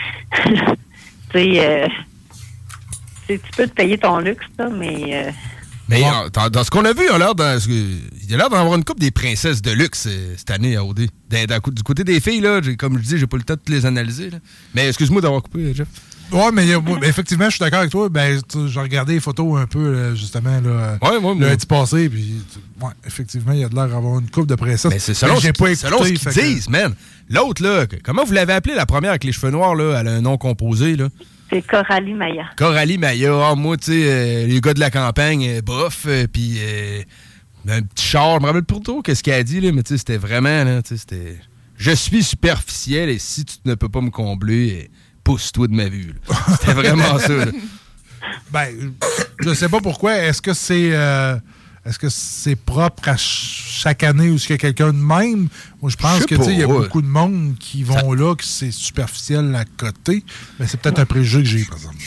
tu sais, tu peux te payer ton luxe, là, mais... Mais dans ce qu'on a vu, il a l'air d'avoir une couple des princesses de luxe cette année à OD. Du côté des filles, là, comme je dis, j'ai pas le temps de toutes les analyser. Là. Mais excuse-moi d'avoir coupé, Jeff. Ouais, mais effectivement, je suis d'accord avec toi. J'ai regardé les photos un peu, justement, là, lundi passé, puis effectivement, il y a de l'air d'avoir une coupe de princesse. Mais c'est selon ce qu'ils disent, man. L'autre, là, comment vous l'avez appelée, la première avec les cheveux noirs, là? Elle a un nom composé, là. C'est Coralie Maya. Coralie Maya. Moi, tu sais, les gars de la campagne, bof, puis un petit char. Je me rappelle pas trop qu'est-ce qu'elle a dit, là, mais tu sais, c'était vraiment, là, tu sais, c'était... Je suis superficiel et si tu ne peux pas me combler, pousse-toi de ma vue. Là. C'était vraiment ça, là. Je sais pas pourquoi. Est-ce que c'est propre à chaque année où il y a quelqu'un de même? Moi, je pense que il y a beaucoup de monde qui vont là, que c'est superficiel à côté. Mais c'est peut-être un préjugé que j'ai, par exemple.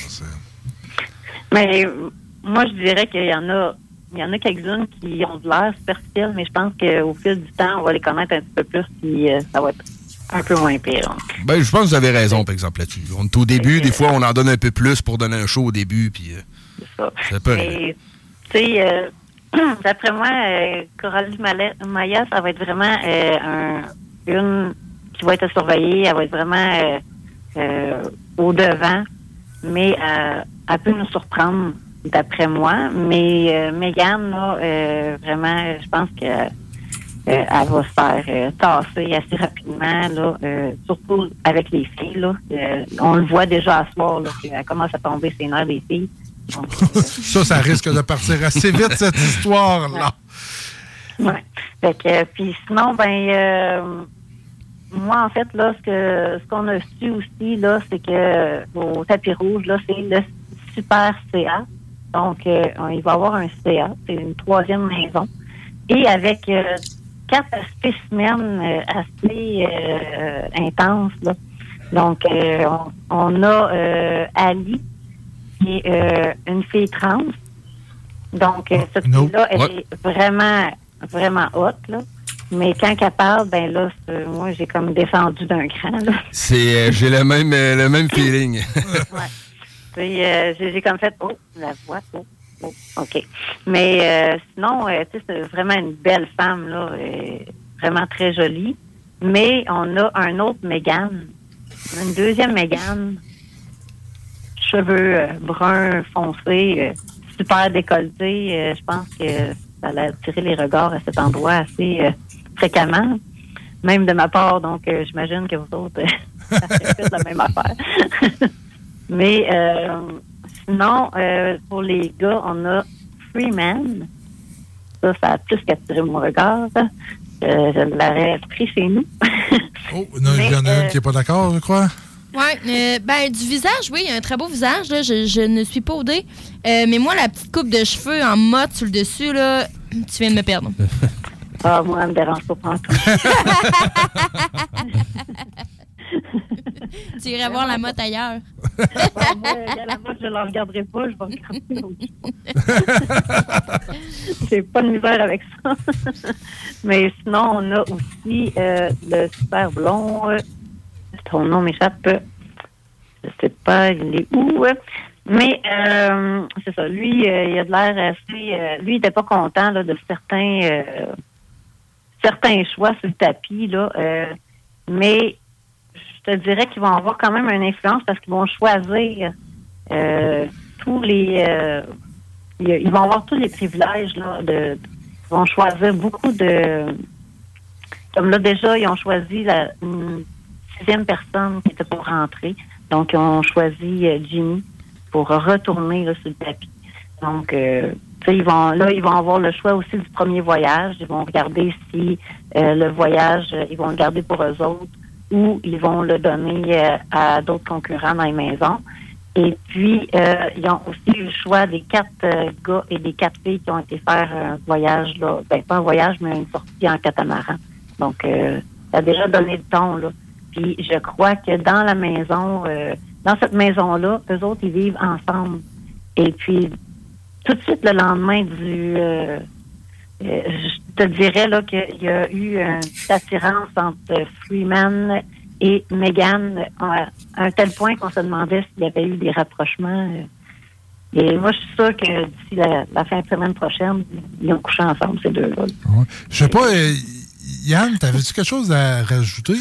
Mais moi, je dirais qu'il y en a quelques-unes qui ont de l'air superficiel, mais je pense qu'au fil du temps, on va les connaître un petit peu plus, puis ça va être un peu moins pire. Je pense que vous avez raison, par exemple, là-dessus. On est au début, des fois, on en donne un peu plus pour donner un show au début, puis c'est ça. Tu sais, d'après moi, Coralie Maya, ça va être vraiment une qui va être surveillée. Elle va être vraiment au devant, mais elle peut nous surprendre, d'après moi. Mais Meghan, là, vraiment, je pense que elle va se faire tasser assez rapidement, là, surtout avec les filles. Là. On le voit déjà à ce soir, là, elle commence à tomber ses nerfs des filles. Donc, ça risque de partir assez vite, cette histoire-là. Oui. Fait que, puis sinon, moi, en fait, là, ce qu'on a su aussi, là, c'est que au tapis rouge, là, c'est le Super CA. Donc, il va y avoir un CA, c'est une 3e maison. Et avec 4 spécimens assez intenses, là. Donc, on a Ali, qui est une fille trans. Donc, cette fille-là, elle est vraiment, vraiment haute, là. Mais quand elle parle, là, moi, j'ai comme descendu d'un cran, là. J'ai le même feeling. Ouais. Puis, j'ai comme fait, la voix, OK. Mais sinon, tu sais, c'est vraiment une belle femme, là, vraiment très jolie. Mais on a un autre Meghan, une deuxième Meghan, cheveux bruns foncés, super décolleté. Je pense que ça allait attirer les regards à cet endroit assez fréquemment, même de ma part. Donc, j'imagine que vous autres, ça fait la même affaire. Mais sinon, pour les gars, on a Freeman. Ça a plus qu'attiré mon regard. Je l'aurais pris chez nous. Oh, non, il y en a une qui n'est pas d'accord, je crois. Oui, du visage, oui, il a un très beau visage. Là, je ne suis pas OD. Mais moi, la petite coupe de cheveux en mode sur le dessus, là, tu viens de me perdre. Ah, moi, elle me dérange pas pantoute. Tu irais voir la motte ailleurs. Moi, la motte, je la regarderai pas, je vais regarder autre chose. J'ai pas de misère avec ça. Mais sinon, on a aussi le super blond. Ton nom m'échappe. Je sais pas, il est où. Mais c'est ça. Lui, il a de l'air assez... lui, il était pas content là, de certains choix sur le tapis. Là, mais je te dirais qu'ils vont avoir quand même une influence parce qu'ils vont choisir tous les... ils vont avoir tous les privilèges. Là, ils vont choisir beaucoup de... Comme là, déjà, ils ont choisi une 6e personne qui était pour rentrer. Donc, ils ont choisi Jimmy pour retourner là, sur le tapis. Donc, ils vont avoir le choix aussi du premier voyage. Ils vont regarder si le voyage, ils vont le garder pour eux autres ou ils vont le donner à d'autres concurrents dans les maisons. Et puis, ils ont aussi eu le choix des 4 gars et des 4 filles qui ont été faire un voyage, là, pas un voyage, mais une sortie en catamaran. Donc, ça a déjà donné le ton, là. Puis, je crois que dans la maison, dans cette maison-là, eux autres, ils vivent ensemble. Et puis, tout de suite, le lendemain je te dirais là qu'il y a eu une petite attirance entre Freeman et Megan à un tel point qu'on se demandait s'il y avait eu des rapprochements. Et moi, je suis sûre que d'ici la fin de semaine prochaine, ils ont couché ensemble, ces deux-là. Ouais. Je sais pas, Yann, t'avais-tu quelque chose à rajouter?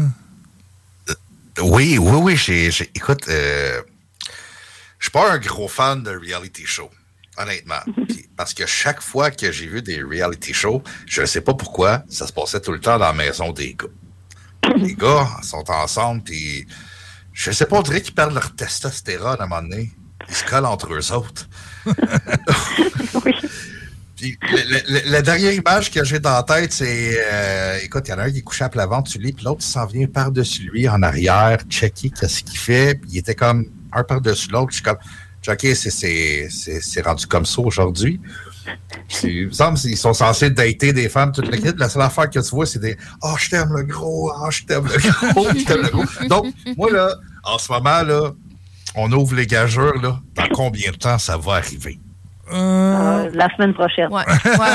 Oui. Écoute, je suis pas un gros fan de reality show, honnêtement. Parce que chaque fois que j'ai vu des reality shows, je ne sais pas pourquoi, ça se passait tout le temps dans la maison des gars. Les gars sont ensemble, puis je sais pas, on dirait qu'ils perdent leur testostérone à un moment donné. Ils se collent entre eux autres. Puis, la dernière image que j'ai dans la tête, c'est... écoute, il y en a un qui est couché à plat ventre sur lui, puis l'autre, il s'en vient par-dessus lui, en arrière, checker qu'est-ce qu'il fait. Puis il était comme un par-dessus l'autre. Je suis comme, OK, c'est rendu comme ça aujourd'hui. Il me semble qu'ils sont censés dater des femmes toute la kit. La seule affaire que tu vois, c'est des « Oh, je t'aime le gros, oh, je t'aime le gros, je t'aime le gros. » Donc, moi, là, en ce moment, là, on ouvre les gageurs, là. Dans combien de temps ça va arriver? La semaine prochaine. Ouais.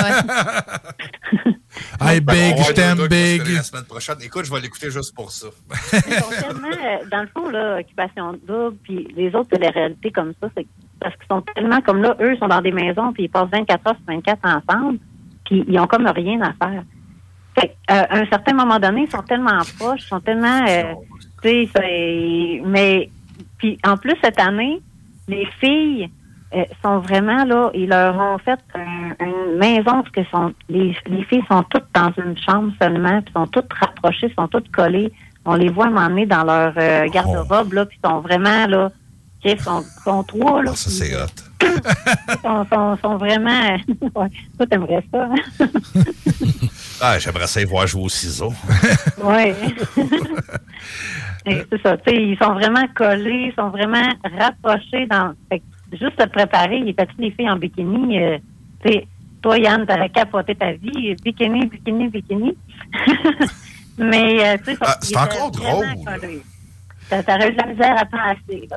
Hey, big, je t'aime, big. La semaine prochaine. Écoute, je vais l'écouter juste pour ça. Ils sont tellement, dans le fond, là, Occupation Double, puis les autres télé-réalités comme ça, c'est parce qu'ils sont tellement comme là, eux, ils sont dans des maisons, puis ils passent 24 heures sur 24 ensemble, puis ils ont comme rien à faire. Fait à un certain moment donné, ils sont tellement proches, ils sont tellement... tu sais, mais... Puis en plus, cette année, les filles... sont vraiment là, ils leur ont fait une maison parce que les filles sont toutes dans une chambre seulement, puis sont toutes rapprochées, sont toutes collées. On les voit m'emmener dans leur garde-robe, là, puis sont vraiment là, ils sont 3 là. Ça c'est hot. sont vraiment. Ouais, toi t'aimerais ça. Hein? Ah, j'aimerais ça y voir jouer au ciseau. Oui. C'est ça. Tu sais, ils sont vraiment collés, ils sont vraiment rapprochés dans. Fait, juste se préparer, il était toutes les filles en bikini. Toi, Yann, t'aurais capoté ta vie. Bikini. Mais, tu sais, c'est encore drôle. T'aurais eu de la misère à penser.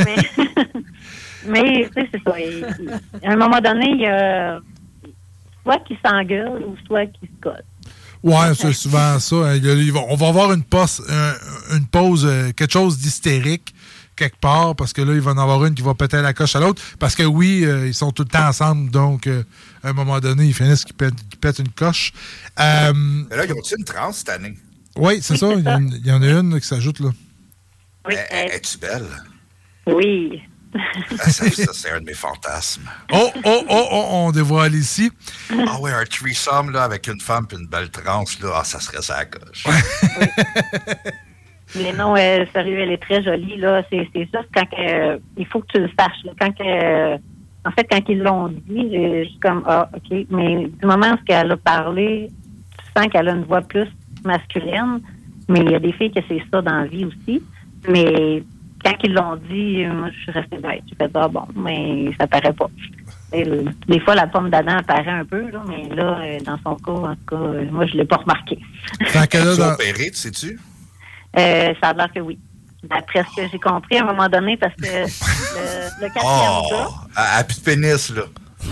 Mais tu sais, c'est ça. À un moment donné, il y a soit qu'ils s'engueulent ou soit qu'ils se collent. Ouais, c'est souvent ça. On va avoir une pause, quelque chose d'hystérique quelque part, parce que là, il va en avoir une qui va péter la coche à l'autre, parce que oui, ils sont tout le temps ensemble, donc à un moment donné, ils finissent qu'ils pètent une coche. Mais là, ils ont-tu une transe cette année? Oui, c'est ça. Il y en a une qui s'ajoute, là. Oui, es-tu belle? Oui. Ça, c'est un de mes fantasmes. On dévoile ici. Ah oui, un threesome là, avec une femme et une belle transe, là, ça serait ça à coche. Mais non, sérieux, elle est très jolie, là. C'est juste quand il faut que tu le saches. Là. En fait, quand ils l'ont dit, je suis comme, OK. Mais du moment où elle a parlé, tu sens qu'elle a une voix plus masculine. Mais il y a des filles que c'est ça dans la vie aussi. Mais quand ils l'ont dit, moi, je suis restée bête. J'ai fait, bon, mais ça paraît pas. Des fois, la pomme d'Adam apparaît un peu, là, mais là, dans son cas, en tout cas, moi, je l'ai pas remarqué. Tu as opéré, tu sais-tu? Ça a l'air que oui. D'après ce que j'ai compris à un moment donné, parce que le quatrième gars... Elle a plus de pénis, là.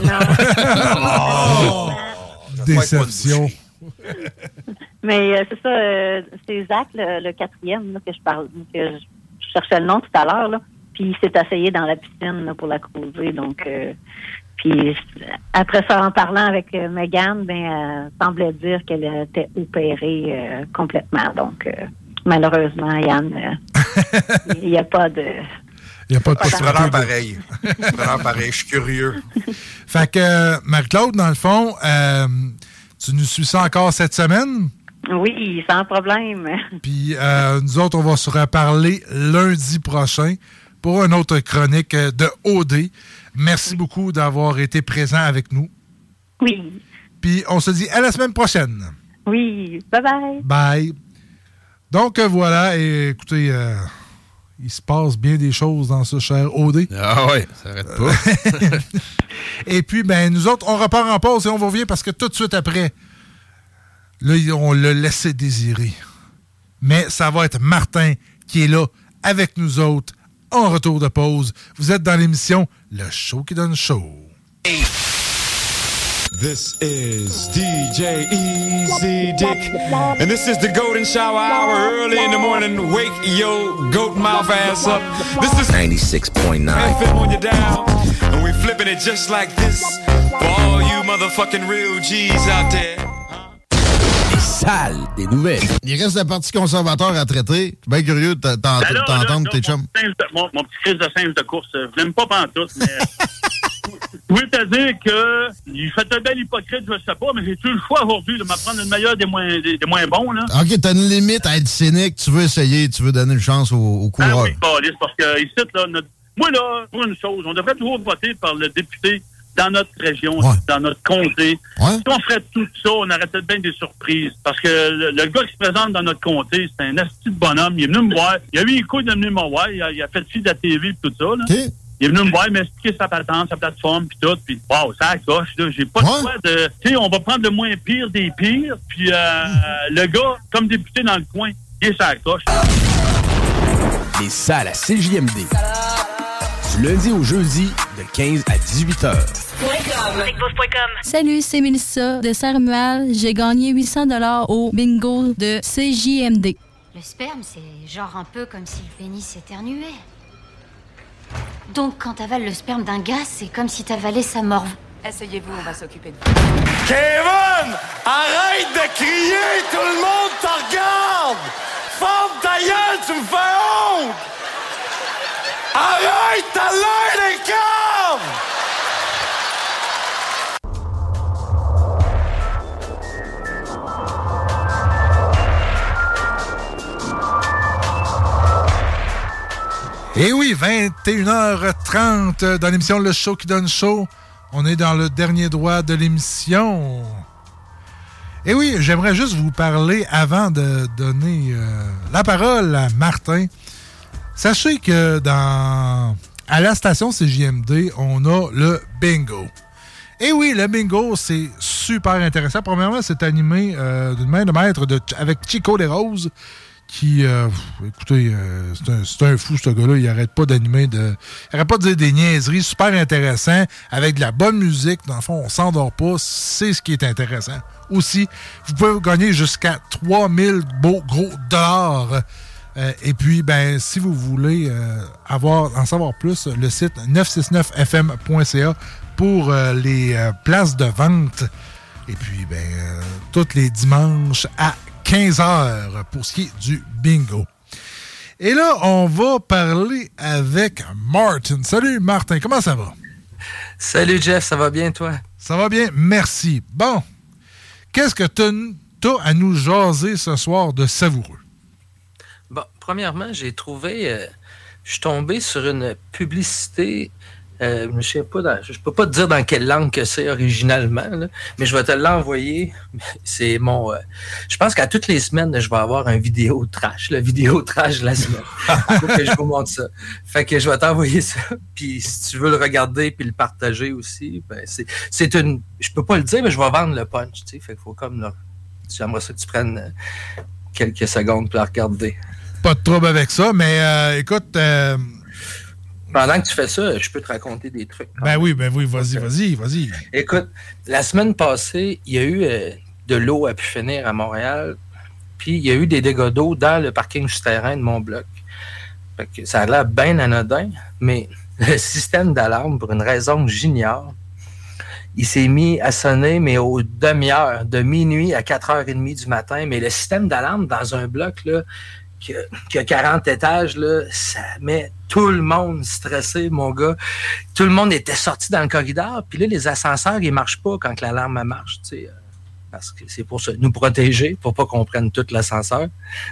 Non. Déception. Mais c'est ça, c'est Zach, le quatrième, là, que je parle, que je cherchais le nom tout à l'heure, là. Puis il s'est essayé dans la piscine là, pour la creuser, donc... Puis après ça, en parlant avec Megan, elle semblait dire qu'elle était opérée complètement. Donc, malheureusement, Yann, il n'y a pas de... Il n'y a pas de possibilité. Vraiment pareil. Vraiment pareil, je suis curieux. Fait que, Marie-Claude, dans le fond, tu nous suis ça encore cette semaine? Oui, sans problème. Puis nous autres, on va se reparler lundi prochain pour une autre chronique de OD. Merci beaucoup d'avoir été présent avec nous. Oui. Puis on se dit à la semaine prochaine. Oui. Bye-bye. Bye. Donc voilà, et écoutez, il se passe bien des choses dans ce cher OD. Ah ouais, ça arrête pas. Et puis, ben nous autres, on repart en pause et on revient parce que tout de suite après, là, on l'a laissé désirer. Mais ça va être Martin qui est là avec nous autres en retour de pause. Vous êtes dans l'émission Le Show qui donne show. This is DJ Easy Dick, and this is the Golden Shower Hour. Early in the morning, wake your goat mouth ass up. This is 96.9 FM on your dial, and we flipping it just like this for all you motherfucking real G's out there. Des salles, des nouvelles. Il reste la partie conservateur à traiter. Je suis bien curieux de t'entendre tes chums. Mon petit crise de singe de course, je l'aime pas pantoute, mais... Je voulais te dire que il fait un bel hypocrite, je sais pas, mais j'ai-tu le choix aujourd'hui de m'apprendre le meilleur des moins bons, là? OK, t'as une limite à être cynique, tu veux essayer, tu veux donner une chance aux coureurs. Oui, parce que ici, là, moi, là, pour une chose, on devrait toujours voter par le député dans notre région, dans notre comté. Ouais. Si on ferait tout ça, on arrêtait bien des surprises. Parce que le gars qui se présente dans notre comté, c'est un asti de bonhomme. Il est venu me voir. Il a eu une couille de venir me voir. Il a fait ci de la TV et tout ça, là. OK. Il est venu me voir, m'expliquer sa patente, sa plateforme, puis tout, puis wow, ça accroche, là. J'ai pas le choix de... Tu sais, on va prendre le moins pire des pires, puis le gars, comme député dans le coin, il est ça accroche. Les salles à CJMD. Du lundi au jeudi, de 15 à 18 heures. Salut, c'est Mélissa de Saint-Romuald. J'ai gagné 800$ au bingo de CJMD. Le sperme, c'est genre un peu comme si le pénis s'éternuait. Donc, quand t'avales le sperme d'un gars, c'est comme si t'avalais sa morve. Asseyez-vous, on va s'occuper de vous. Kevin! Arrête de crier! Tout le monde te regarde! Ferme ta gueule, tu me fais honte! Arrête, t'as l'air des câbles! Et oui, 21h30 dans l'émission Le Show qui donne show. On est dans le dernier droit de l'émission. Et oui, j'aimerais juste vous parler avant de donner la parole à Martin. Sachez que à la station CJMD, on a le bingo. Et oui, le bingo, c'est super intéressant. Premièrement, c'est animé d'une main de maître avec Chico Desroses. Qui, écoutez, c'est un fou, ce gars-là. Il arrête pas d'animer il arrête pas de dire des niaiseries super intéressant, avec de la bonne musique. Dans le fond, on s'endort pas. C'est ce qui est intéressant. Aussi, vous pouvez gagner jusqu'à 3000 beaux gros dollars. Et puis, ben, si vous voulez en savoir plus, le site 969fm.ca pour les places de vente. Et puis, ben, tous les dimanches à 15h pour ce qui est du bingo. Et là, on va parler avec Martin. Salut Martin, comment ça va? Salut Jeff, ça va bien toi? Ça va bien, merci. Bon, qu'est-ce que t'as à nous jaser ce soir de savoureux? Bon, premièrement, j'ai trouvé... je suis tombé sur une publicité... je ne sais pas, je peux pas te dire dans quelle langue que c'est originalement, là, mais je vais te l'envoyer. C'est mon... je pense qu'à toutes les semaines, je vais avoir un vidéo trash, le vidéo trash de la semaine. Il faut que je vous montre ça. Fait que je vais t'envoyer ça. Puis si tu veux le regarder puis le partager aussi, ben c'est une... Je peux pas le dire, mais je vais vendre le punch. Tu sais, fait qu'il faut comme là. J'aimerais ça que tu prennes quelques secondes pour la regarder. Pas de trouble avec ça, mais écoute... Pendant que tu fais ça, je peux te raconter des trucs. Ben oui, vas-y. Écoute, la semaine passée, il y a eu de l'eau à pu finir à Montréal, puis il y a eu des dégâts d'eau dans le parking souterrain de mon bloc. Fait que ça a l'air bien anodin, mais le système d'alarme, pour une raison que j'ignore, il s'est mis à sonner, mais aux demi-heures, de minuit à 4h30 du matin. Mais le système d'alarme dans un bloc, là, qui a 40 étages, là, ça met tout le monde stressé, mon gars. Tout le monde était sorti dans le corridor, puis là, les ascenseurs, ils marchent pas quand l'alarme marche, tu sais, parce que c'est pour nous protéger, pour pas qu'on prenne tout l'ascenseur.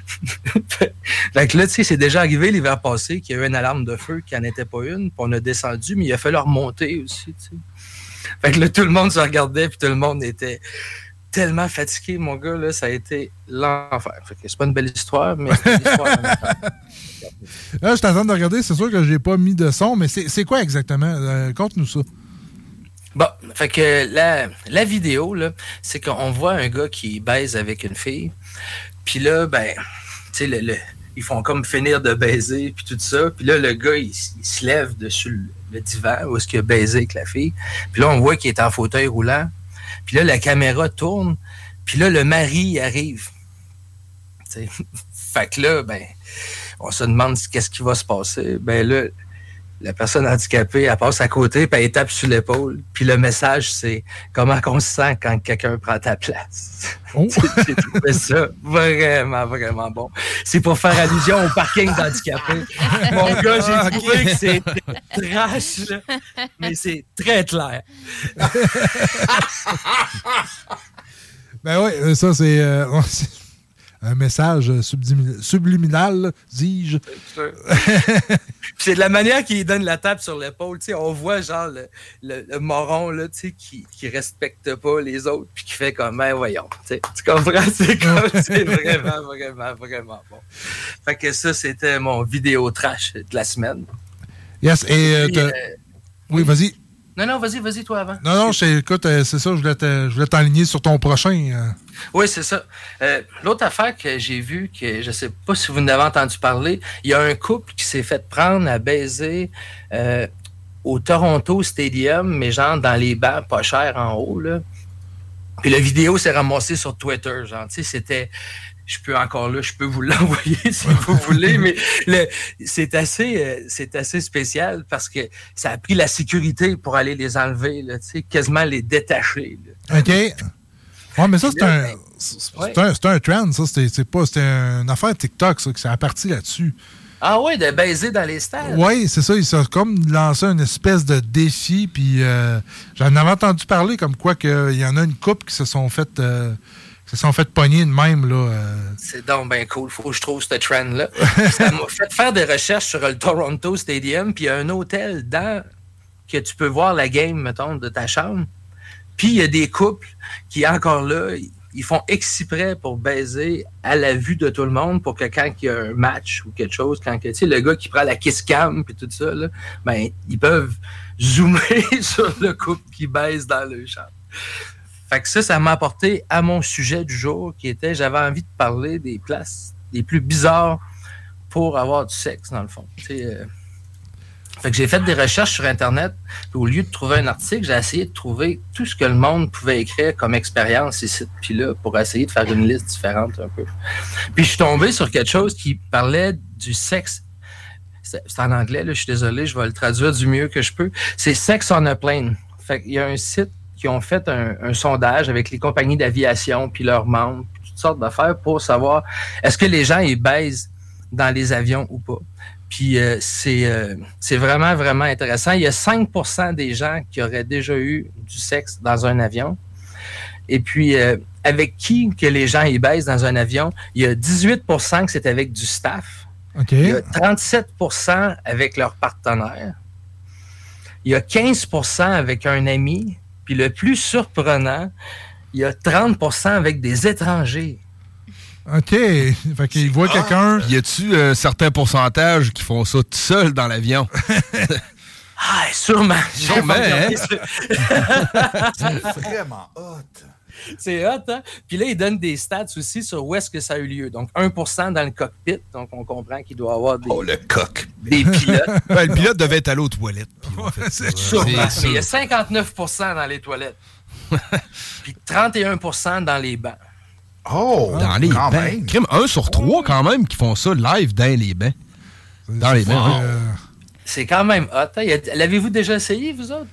Fait que là, tu sais, c'est déjà arrivé l'hiver passé qu'il y a eu une alarme de feu qui n'en était pas une, puis on a descendu, mais il a fallu remonter aussi, tu sais. Fait que là, tout le monde se regardait, puis tout le monde était... tellement fatigué, mon gars, là, ça a été l'enfer. Fait que c'est pas une belle histoire, mais c'est une histoire. Là, je t'attends de regarder, c'est sûr que j'ai pas mis de son, mais c'est quoi exactement? Conte-nous ça. Bon, fait que la vidéo, là, c'est qu'on voit un gars qui baise avec une fille, puis là, ben, tu sais, ils font comme finir de baiser, puis tout ça, puis là, le gars, il se lève dessus le divan où est-ce qu'il a baisé avec la fille, puis là, on voit qu'il est en fauteuil roulant. Puis là, la caméra tourne. Puis là, le mari arrive. T'sais. Fait que là, ben, on se demande qu'est-ce qui va se passer. Ben là, la personne handicapée, elle passe à côté, puis elle tape sur l'épaule. Puis le message, c'est comment on se sent quand quelqu'un prend ta place. Oh. J'ai trouvé ça vraiment, vraiment bon. C'est pour faire allusion au parking d'handicapés. Mon gars, j'ai trouvé que c'était trash, là, mais c'est très clair. Ben oui, ça, c'est un message subliminal, dis-je. C'est de la manière qu'il donne la tape sur l'épaule. Tu sais, on voit genre le moron là, tu sais, qui respecte pas les autres puis qui fait comme ben voyons. Tu comprends? C'est vraiment, vraiment, vraiment bon. Fait que ça, c'était mon vidéo trash de la semaine. Yes, et oui, vas-y. Non, vas-y, toi avant. Non, écoute, c'est ça, je voulais t'enligner sur ton prochain. Oui, c'est ça. L'autre affaire que j'ai vue, que je sais pas si vous en avez entendu parler, il y a un couple qui s'est fait prendre à baiser au Toronto Stadium, mais genre dans les bancs pas chers en haut, là. Puis la vidéo s'est ramassée sur Twitter, genre, tu sais, c'était... Je peux vous l'envoyer si vous voulez, mais c'est assez spécial parce que ça a pris la sécurité pour aller les enlever, là, quasiment les détacher. Là. OK. Ouais, mais ça, c'est un trend, ça. C'était une affaire TikTok, ça, que ça a parti là-dessus. Ah oui, de baiser dans les stades. Oui, c'est ça. Ils ont comme lancé une espèce de défi, puis j'en avais entendu parler comme quoi qu'il y en a une couple qui se sont fait pogner de même, là. C'est donc bien cool. Faut que je trouve ce trend-là. Ça m'a fait faire des recherches sur le Toronto Stadium, puis il y a un hôtel dedans que tu peux voir la game, mettons, de ta chambre. Puis il y a des couples qui, encore là, ils font exprès pour baiser à la vue de tout le monde pour que quand il y a un match ou quelque chose, quand tu sais, le gars qui prend la kiss cam puis tout ça, là, ben, ils peuvent zoomer sur le couple qui baise dans le champ. Fait que ça m'a apporté à mon sujet du jour qui était, j'avais envie de parler des places les plus bizarres pour avoir du sexe, dans le fond. Fait que j'ai fait des recherches sur Internet, puis au lieu de trouver un article, j'ai essayé de trouver tout ce que le monde pouvait écrire comme expérience ici, puis là, pour essayer de faire une liste différente un peu. Puis je suis tombé sur quelque chose qui parlait du sexe. C'est en anglais, là, je suis désolé, je vais le traduire du mieux que je peux. C'est Sex on a Plane. Fait qu'il y a un site qui ont fait un sondage avec les compagnies d'aviation, puis leurs membres, puis toutes sortes d'affaires pour savoir est-ce que les gens ils baisent dans les avions ou pas. Puis c'est vraiment, vraiment intéressant. Il y a 5% des gens qui auraient déjà eu du sexe dans un avion. Et puis, avec qui que les gens y baisent dans un avion? Il y a 18% que c'est avec du staff. Okay. Il y a 37 % avec leur partenaire. Il y a 15 % avec un ami. Puis le plus surprenant, il y a 30 % avec des étrangers. OK. Fait qu'il voit quelqu'un. Y a-tu un certain pourcentage qui font ça tout seul dans l'avion? Ah, sûrement. Sûrement, hein? C'est vraiment hot. C'est hot, hein? Puis là, ils donnent des stats aussi sur où est-ce que ça a eu lieu. Donc, 1% dans le cockpit. Donc, on comprend qu'il doit y avoir des... Oh, le coq. Des pilotes. Ben, le pilote devait être allé aux toilettes. Sûrement. Mais il y a 59% dans les toilettes. Puis 31% dans les bancs. Oh! Dans les quand bains. même. Crime, 1 sur 3 quand même qui font ça live dans les bains. Dans les bains, oui. C'est quand même hot. Hein? L'avez-vous déjà essayé, vous autres?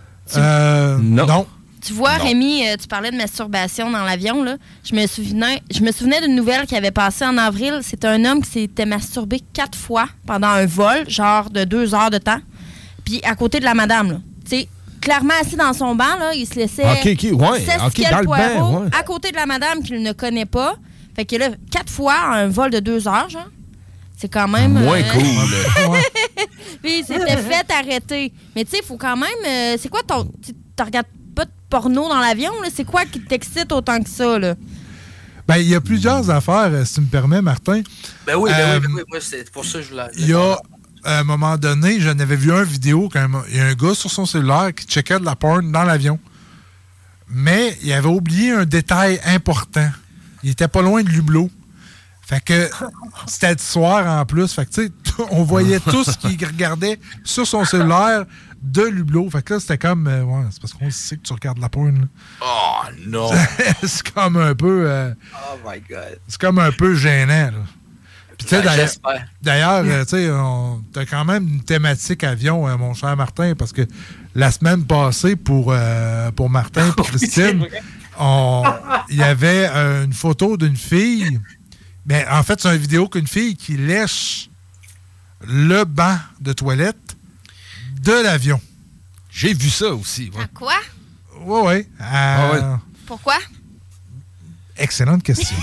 Non. Tu vois, Rémi, tu parlais de masturbation dans l'avion, là. Je me souvenais d'une nouvelle qui avait passé en avril. C'était un homme qui s'était masturbé 4 fois pendant un vol, genre de 2 heures de temps. Puis à côté de la madame, là. Tu sais, clairement assis dans son banc, là, il se laissait dans le poireau bain, ouais. à côté de la madame qu'il ne connaît pas. Fait que là, 4 fois un vol de 2 heures, genre. C'est quand même... Moins cool. Puis il s'était fait arrêter. Mais tu sais, il faut quand même... c'est quoi ton... Tu regardes pas de porno dans l'avion, là? C'est quoi qui t'excite autant que ça, là? Ben, il y a plusieurs affaires, si tu me permets, Martin. Ben oui. Moi, c'est pour ça que je voulais... Il y a, à un moment donné, j'en avais vu une vidéo quand même. Il y a un gars sur son cellulaire qui checkait de la porn dans l'avion. Mais il avait oublié un détail important. Il était pas loin de l'hublot. Fait que c'était du soir en plus. Fait que tu sais, on voyait tout ce qu'il regardait sur son cellulaire de l'hublot. Fait que là, c'était comme... ouais, c'est parce qu'on sait que tu regardes la porn. Là. Oh non! C'est comme un peu... oh my God! C'est comme un peu gênant, là. Puis, tu sais, d'ailleurs, tu sais, t'as quand même une thématique avion, mon cher Martin, parce que la semaine passée, pour Martin et Christine, il y avait une photo d'une fille... Mais en fait, c'est une vidéo qu'une fille qui lèche le banc de toilette de l'avion. J'ai vu ça aussi. Ouais. À quoi? Oui. Pourquoi? Excellente question.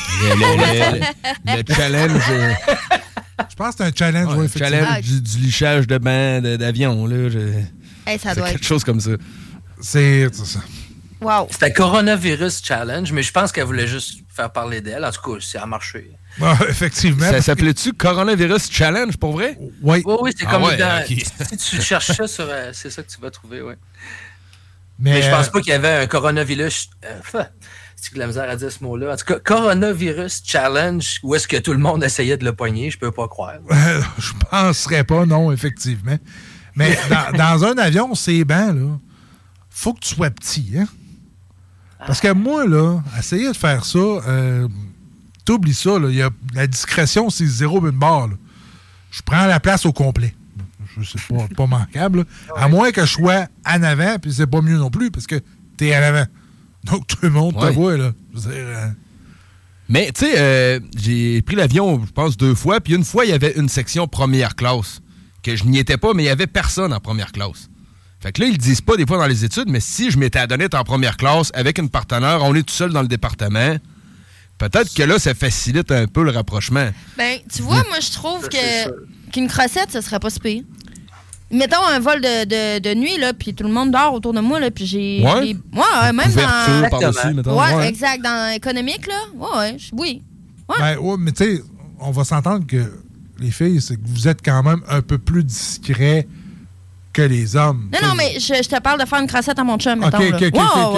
le challenge. Je pense que c'est un challenge. Le challenge du lichage de banc d'avion. Là, ça doit quelque être chose comme ça. C'est ça. Wow. C'était Coronavirus Challenge, mais je pense qu'elle voulait juste faire parler d'elle. En tout cas, ça a marché. Effectivement. Ça s'appelait-tu Coronavirus Challenge, pour vrai? Oui. Oui, c'est comme si tu cherches ça sur... c'est ça que tu vas trouver, oui. Mais je pense pas qu'il y avait un Coronavirus... c'est de la misère à dire ce mot-là. En tout cas, Coronavirus Challenge, où est-ce que tout le monde essayait de le pogner, je peux pas croire. Je penserais pas, non, effectivement. Mais dans un avion, c'est bancs, là, faut que tu sois petit, hein? Parce que moi, là, essayer de faire ça, t'oublies ça, là, y a, la discrétion, c'est 0 une barre. Là. Je prends la place au complet. C'est pas manquable. Là. À moins que je sois en avant, puis c'est pas mieux non plus, parce que t'es en avant. Donc, tout le monde te voit, là. Je veux dire, Mais, tu sais, j'ai pris l'avion, je pense, 2 fois, puis une fois, il y avait une section première classe, que je n'y étais pas, mais il y avait personne en première classe. Fait que là, ils le disent pas des fois dans les études, mais si je m'étais adonné d'être en première classe avec une partenaire, on est tout seul dans le département, peut-être que là, ça facilite un peu le rapprochement. Ben, tu vois, moi, je trouve qu'une crossette, ce serait pas si pire. Mettons un vol de nuit, là, puis tout le monde dort autour de moi, là, puis j'ai... Ouais, même dans... par-dessus, mettons. Ouais, exact. Dans l'économique, là, oui. Ouais. Ben, ouais, mais tu sais, on va s'entendre que les filles, c'est que vous êtes quand même un peu plus discrets que les hommes. Non, mais je te parle de faire une crossette à mon chum, mettons. OK. Ouais.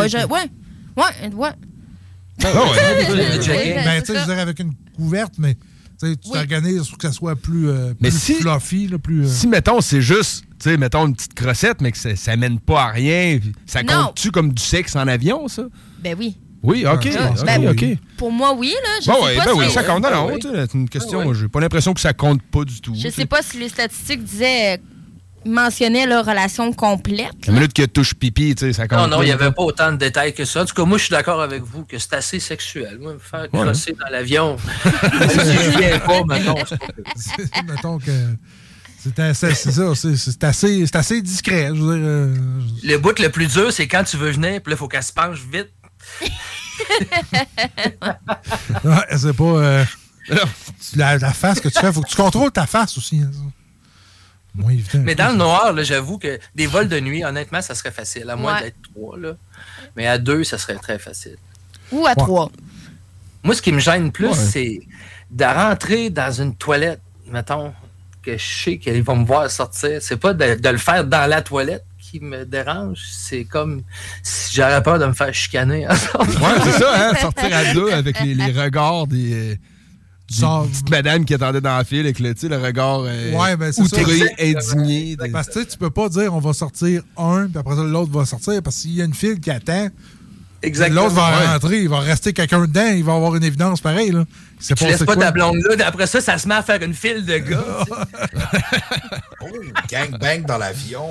Ben, tu sais, je veux dire, avec une couverte, mais tu t'organises pour que ça soit plus fluffy. Là, plus, Si, mettons, c'est juste, tu sais, mettons une petite crossette, mais que ça mène pas à rien, ça compte-tu comme du sexe en avion, ça? Ben oui. Oui, OK. OK. Pour moi, oui, là. Oui, ça compte. Non, c'est une question. J'ai pas l'impression que ça compte pas du tout. Je sais pas si les statistiques mentionnaient la relation complète. La minute que touche pipi, tu sais, ça compte. Non, il n'y avait pas autant de détails que ça. En tout cas, moi, je suis d'accord avec vous que c'est assez sexuel. Moi, me faire crosser dans l'avion, si je viens pas, mettons que c'est assez discret. Je veux dire, le bout le plus dur, c'est quand tu veux venir, puis là, il faut qu'elle se penche vite. C'est pas... la face que tu fais, il faut que tu contrôles ta face aussi. Hein. Moins évident. Mais dans le noir, là, j'avoue que des vols de nuit, honnêtement, ça serait facile. À moins d'être 3, là. Mais à 2, ça serait très facile. Ou à 3. Moi, ce qui me gêne plus, c'est de rentrer dans une toilette, mettons, que je sais qu'ils vont me voir sortir. C'est pas de le faire dans la toilette qui me dérange. C'est comme si j'aurais peur de me faire chicaner. Ouais, c'est ça, hein? Sortir à 2 avec les regards des petites madames qui attendaient dans la file avec le regard outré, indigné. Parce que tu peux pas dire on va sortir un, puis après ça, l'autre va sortir, parce qu'il y a une file qui attend. Exactement. L'autre va rentrer, il va rester quelqu'un dedans, il va avoir une évidence pareille. Là. Tu laisses pas ta blonde là, après ça se met à faire une file de gars. Oh, gangbang dans l'avion.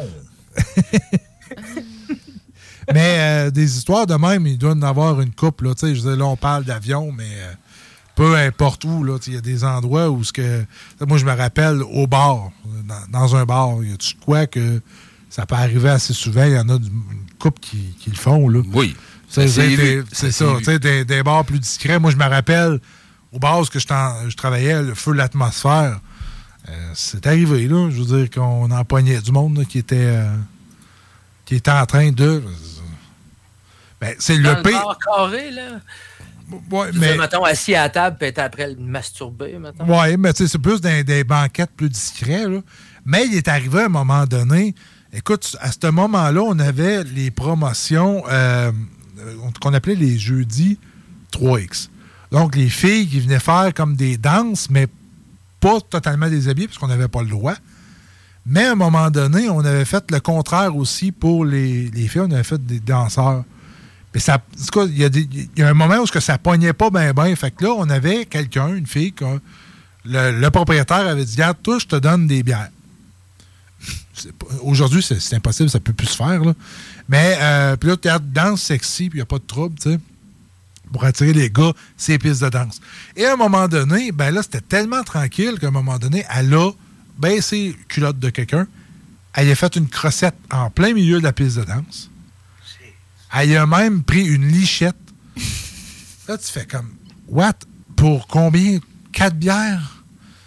Mais des histoires de même, il doit y en avoir une couple. Là, là, on parle d'avion, mais peu importe où, il y a des endroits où moi, je me rappelle au bar, dans un bar, il y a tout quoi que ça peut arriver assez souvent. Il y en a une couple qui le font. Là. Oui. C'est ça. Des bars plus discrets. Moi, je me rappelle, au bar où je travaillais, le feu de l'atmosphère, c'est arrivé, là. Je veux dire qu'on empoignait du monde là, qui était en train de... Ben, c'est dans le pire. Bar carré, là. Ouais, mais... mettons, assis à la table, puis après le masturber, mettons. Oui, mais c'est plus des banquettes plus discrets, là. Mais il est arrivé à un moment donné... Écoute, à ce moment-là, on avait les promotions qu'on appelait les jeudis 3X. Donc, les filles qui venaient faire comme des danses, mais pas totalement déshabillées, parce qu'on n'avait pas le droit. Mais à un moment donné, on avait fait le contraire aussi pour les filles. On avait fait des danseurs. Mais ça, il y a un moment où ça pognait pas bien. Fait que là, on avait quelqu'un, une fille, que le propriétaire avait dit, regarde, toi, je te donne des bières. Aujourd'hui, c'est impossible, ça peut plus se faire. Là. Mais puis là, théâtre danse sexy, puis il n'y a pas de trouble, tu sais. Pour attirer les gars, c'est pistes de danse. Et à un moment donné, ben là, c'était tellement tranquille qu'à un moment donné, elle a baissé culotte de quelqu'un. Elle a fait une crossette en plein milieu de la piste de danse. Elle a même pris une lichette. Là, tu fais comme, what? Pour combien? 4 bières?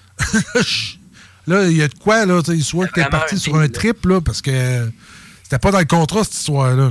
Là, il y a de quoi, là, tu sais, soit que t'es parti sur un trip, là, parce que c'était pas dans le contrat, cette histoire-là.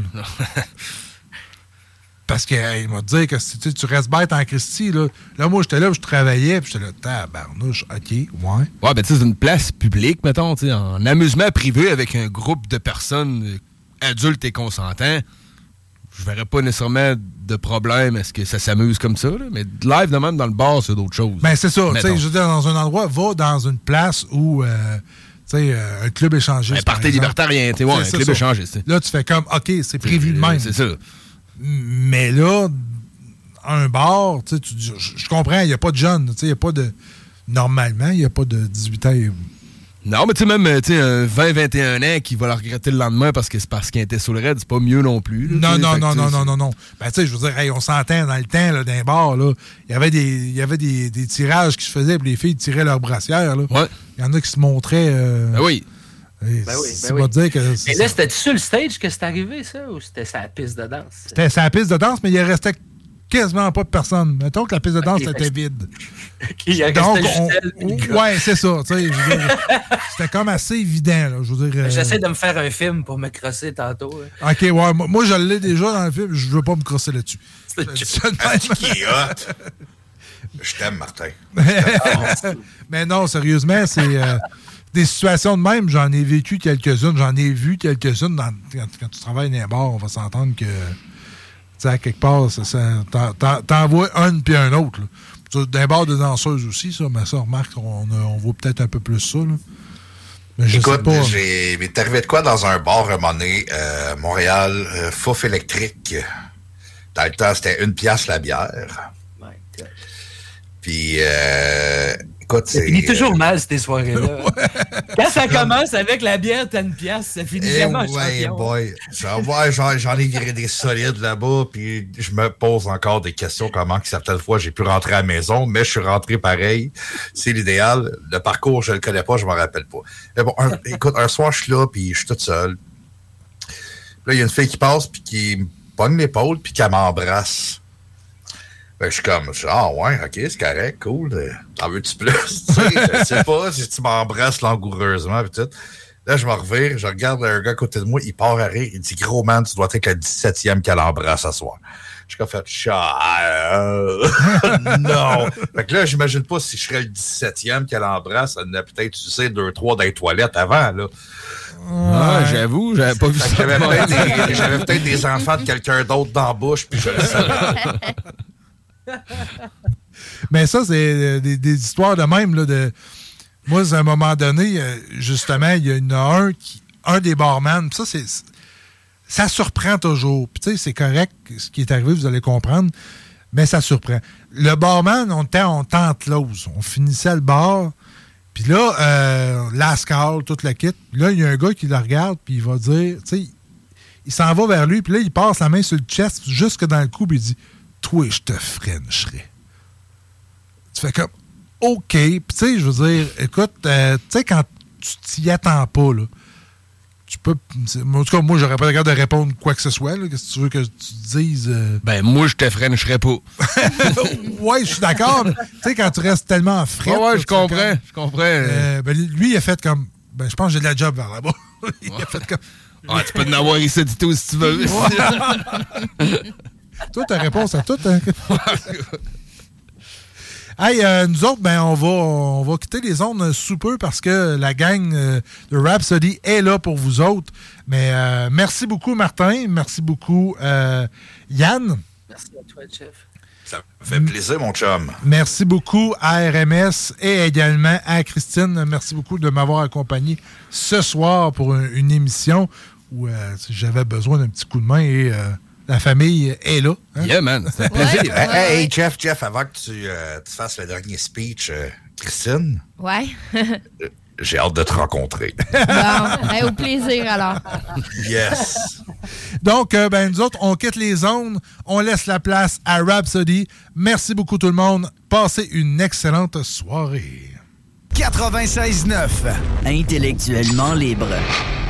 Parce qu'il m'a dit que si tu restes bête en Christie, là. Là, moi, j'étais là, je travaillais, puis j'étais là, tabarnouche, OK, ouais. Ouais, ben, tu sais, c'est une place publique, mettons, tu sais, en amusement privé avec un groupe de personnes adultes et consentants. Je verrais pas nécessairement de problème à ce que ça s'amuse comme ça, là, mais live de même dans le bar, c'est d'autres choses. Ben, c'est ça. Tu sais, je veux dire, dans un endroit, va dans une place où, tu sais, un club échangiste. Un party libertarien, tu sais, ouais, un club échangiste. Là, tu fais comme, OK, c'est prévu de même. C'est ça. Mais là, un bar, tu sais, je comprends, il n'y a pas de jeunes, tu sais, il n'y a pas de. Normalement, il n'y a pas de 18 ans. Non, mais tu sais, même un 20-21 ans qui va le regretter le lendemain parce qu'il était sous le raid, c'est pas mieux non plus. Là, non. Ben, tu sais, je veux dire, hey, on s'entend dans le temps, là, d'un bar, là, il y avait des tirages qui se faisaient, puis les filles tiraient leurs brassières, là. Ouais. Il y en a qui se montraient. Ben oui. Dire que mais là, c'était sur le stage que c'est arrivé, ça, ou c'était sur la piste de danse? C'était sur la piste de danse, mais il restait quasiment pas de personnes. Mettons que la piste de danse était vide. Donc, ouais, c'est ça. C'était comme assez évident. Là, je veux dire, j'essaie de me faire un film pour me crosser tantôt. Hein. OK, ouais. Moi, je l'ai déjà dans le film. Je veux pas me crosser là-dessus. Qui est hot. Je t'aime, Martin. Mais non, sérieusement, c'est des situations de même. J'en ai vécu quelques-unes. J'en ai vu quelques-unes. Quand tu travailles dans un bar, on va s'entendre que à quelque part, t'en vois un puis un autre. D'un bar de danseuses aussi, ça, mais ça, remarque, on voit peut-être un peu plus ça. Là. Mais je sais pas. M'est arrivé de quoi dans un bar à un moment donné, Montréal, Fouf électrique. Dans le temps, c'était 1 piastre la bière. Puis, écoute, ça finit toujours mal, ces soirées-là. Quand ça commence avec la bière, t'as 1 piastre, ça finit vraiment boy. J'en ai viré des solides là-bas, puis je me pose encore des questions comment que certaines fois j'ai pu rentrer à la maison, mais je suis rentré pareil. C'est l'idéal. Le parcours, je le connais pas, je m'en rappelle pas. Mais bon, écoute, un soir, je suis là, puis je suis toute seule. Là, il y a une fille qui passe, puis qui me pogne l'épaule, puis qui m'embrasse. je suis comme, ah ouais, ok, c'est correct, cool. T'en veux-tu plus? Je sais pas si tu m'embrasses langoureusement pis tout. Là, je me revire, je regarde un gars à côté de moi, il part à rire, il dit, gros man, tu dois être le 17e qu'elle embrasse ce soir. Je suis comme fait, non. Fait que là, j'imagine pas si je serais le 17e qu'elle embrasse, elle en a peut-être utilisé 2-3 dans les toilettes avant, là. Ah, j'avoue, j'avais pas vu ça. J'avais peut-être des enfants de quelqu'un d'autre dans la bouche, puis je le savais. Mais ça, c'est des histoires de même, là, de... Moi, à un moment donné, justement, il y en a un des barman, ça, ça surprend toujours. Puis, tu sais, c'est correct, ce qui est arrivé, vous allez comprendre, mais ça surprend. Le barman, on était en tente-lose. On finissait le bar, puis là, last call, toute la kit. Là, il y a un gars qui le regarde, puis il va dire, tu sais, il s'en va vers lui, puis là, il passe la main sur le chest, jusque dans le cou, puis il dit, toi, je te frencherai. Tu fais comme, OK. Puis, tu sais, je veux dire, écoute, tu sais, quand tu t'y attends pas, là, tu peux. En tout cas, moi, j'aurais pas le droit de répondre quoi que ce soit. Qu'est-ce que tu veux que tu dises? Ben, moi, je te frencherais pas. Ouais, je suis d'accord. Tu sais, quand tu restes tellement en frais. Ouais, je comprends. Je comprends. Ben, lui, il a fait comme. Ben, je pense que j'ai de la job vers là-bas. Il a fait comme. Ah, tu peux en avoir ici du tout si tu veux. Toi, ta réponse à tout, hein? Hey, nous autres, ben, on va quitter les ondes sous peu parce que la gang de Rhapsody est là pour vous autres. Mais merci beaucoup, Martin. Merci beaucoup, Yann. Merci à toi, Jeff. Ça me fait plaisir, mon chum. Merci beaucoup à RMS et également à Christine. Merci beaucoup de m'avoir accompagné ce soir pour une émission où j'avais besoin d'un petit coup de main et... la famille est là. Hein? Yeah, man. C'est un plaisir. Hey, Jeff, avant que tu fasses le dernier speech, Christine. Ouais. J'ai hâte de te rencontrer. Bon, au plaisir, alors. Yes. Donc, nous autres, on quitte les zones. On laisse la place à Rhapsody. Merci beaucoup, tout le monde. Passez une excellente soirée. 96.9. Intellectuellement libre.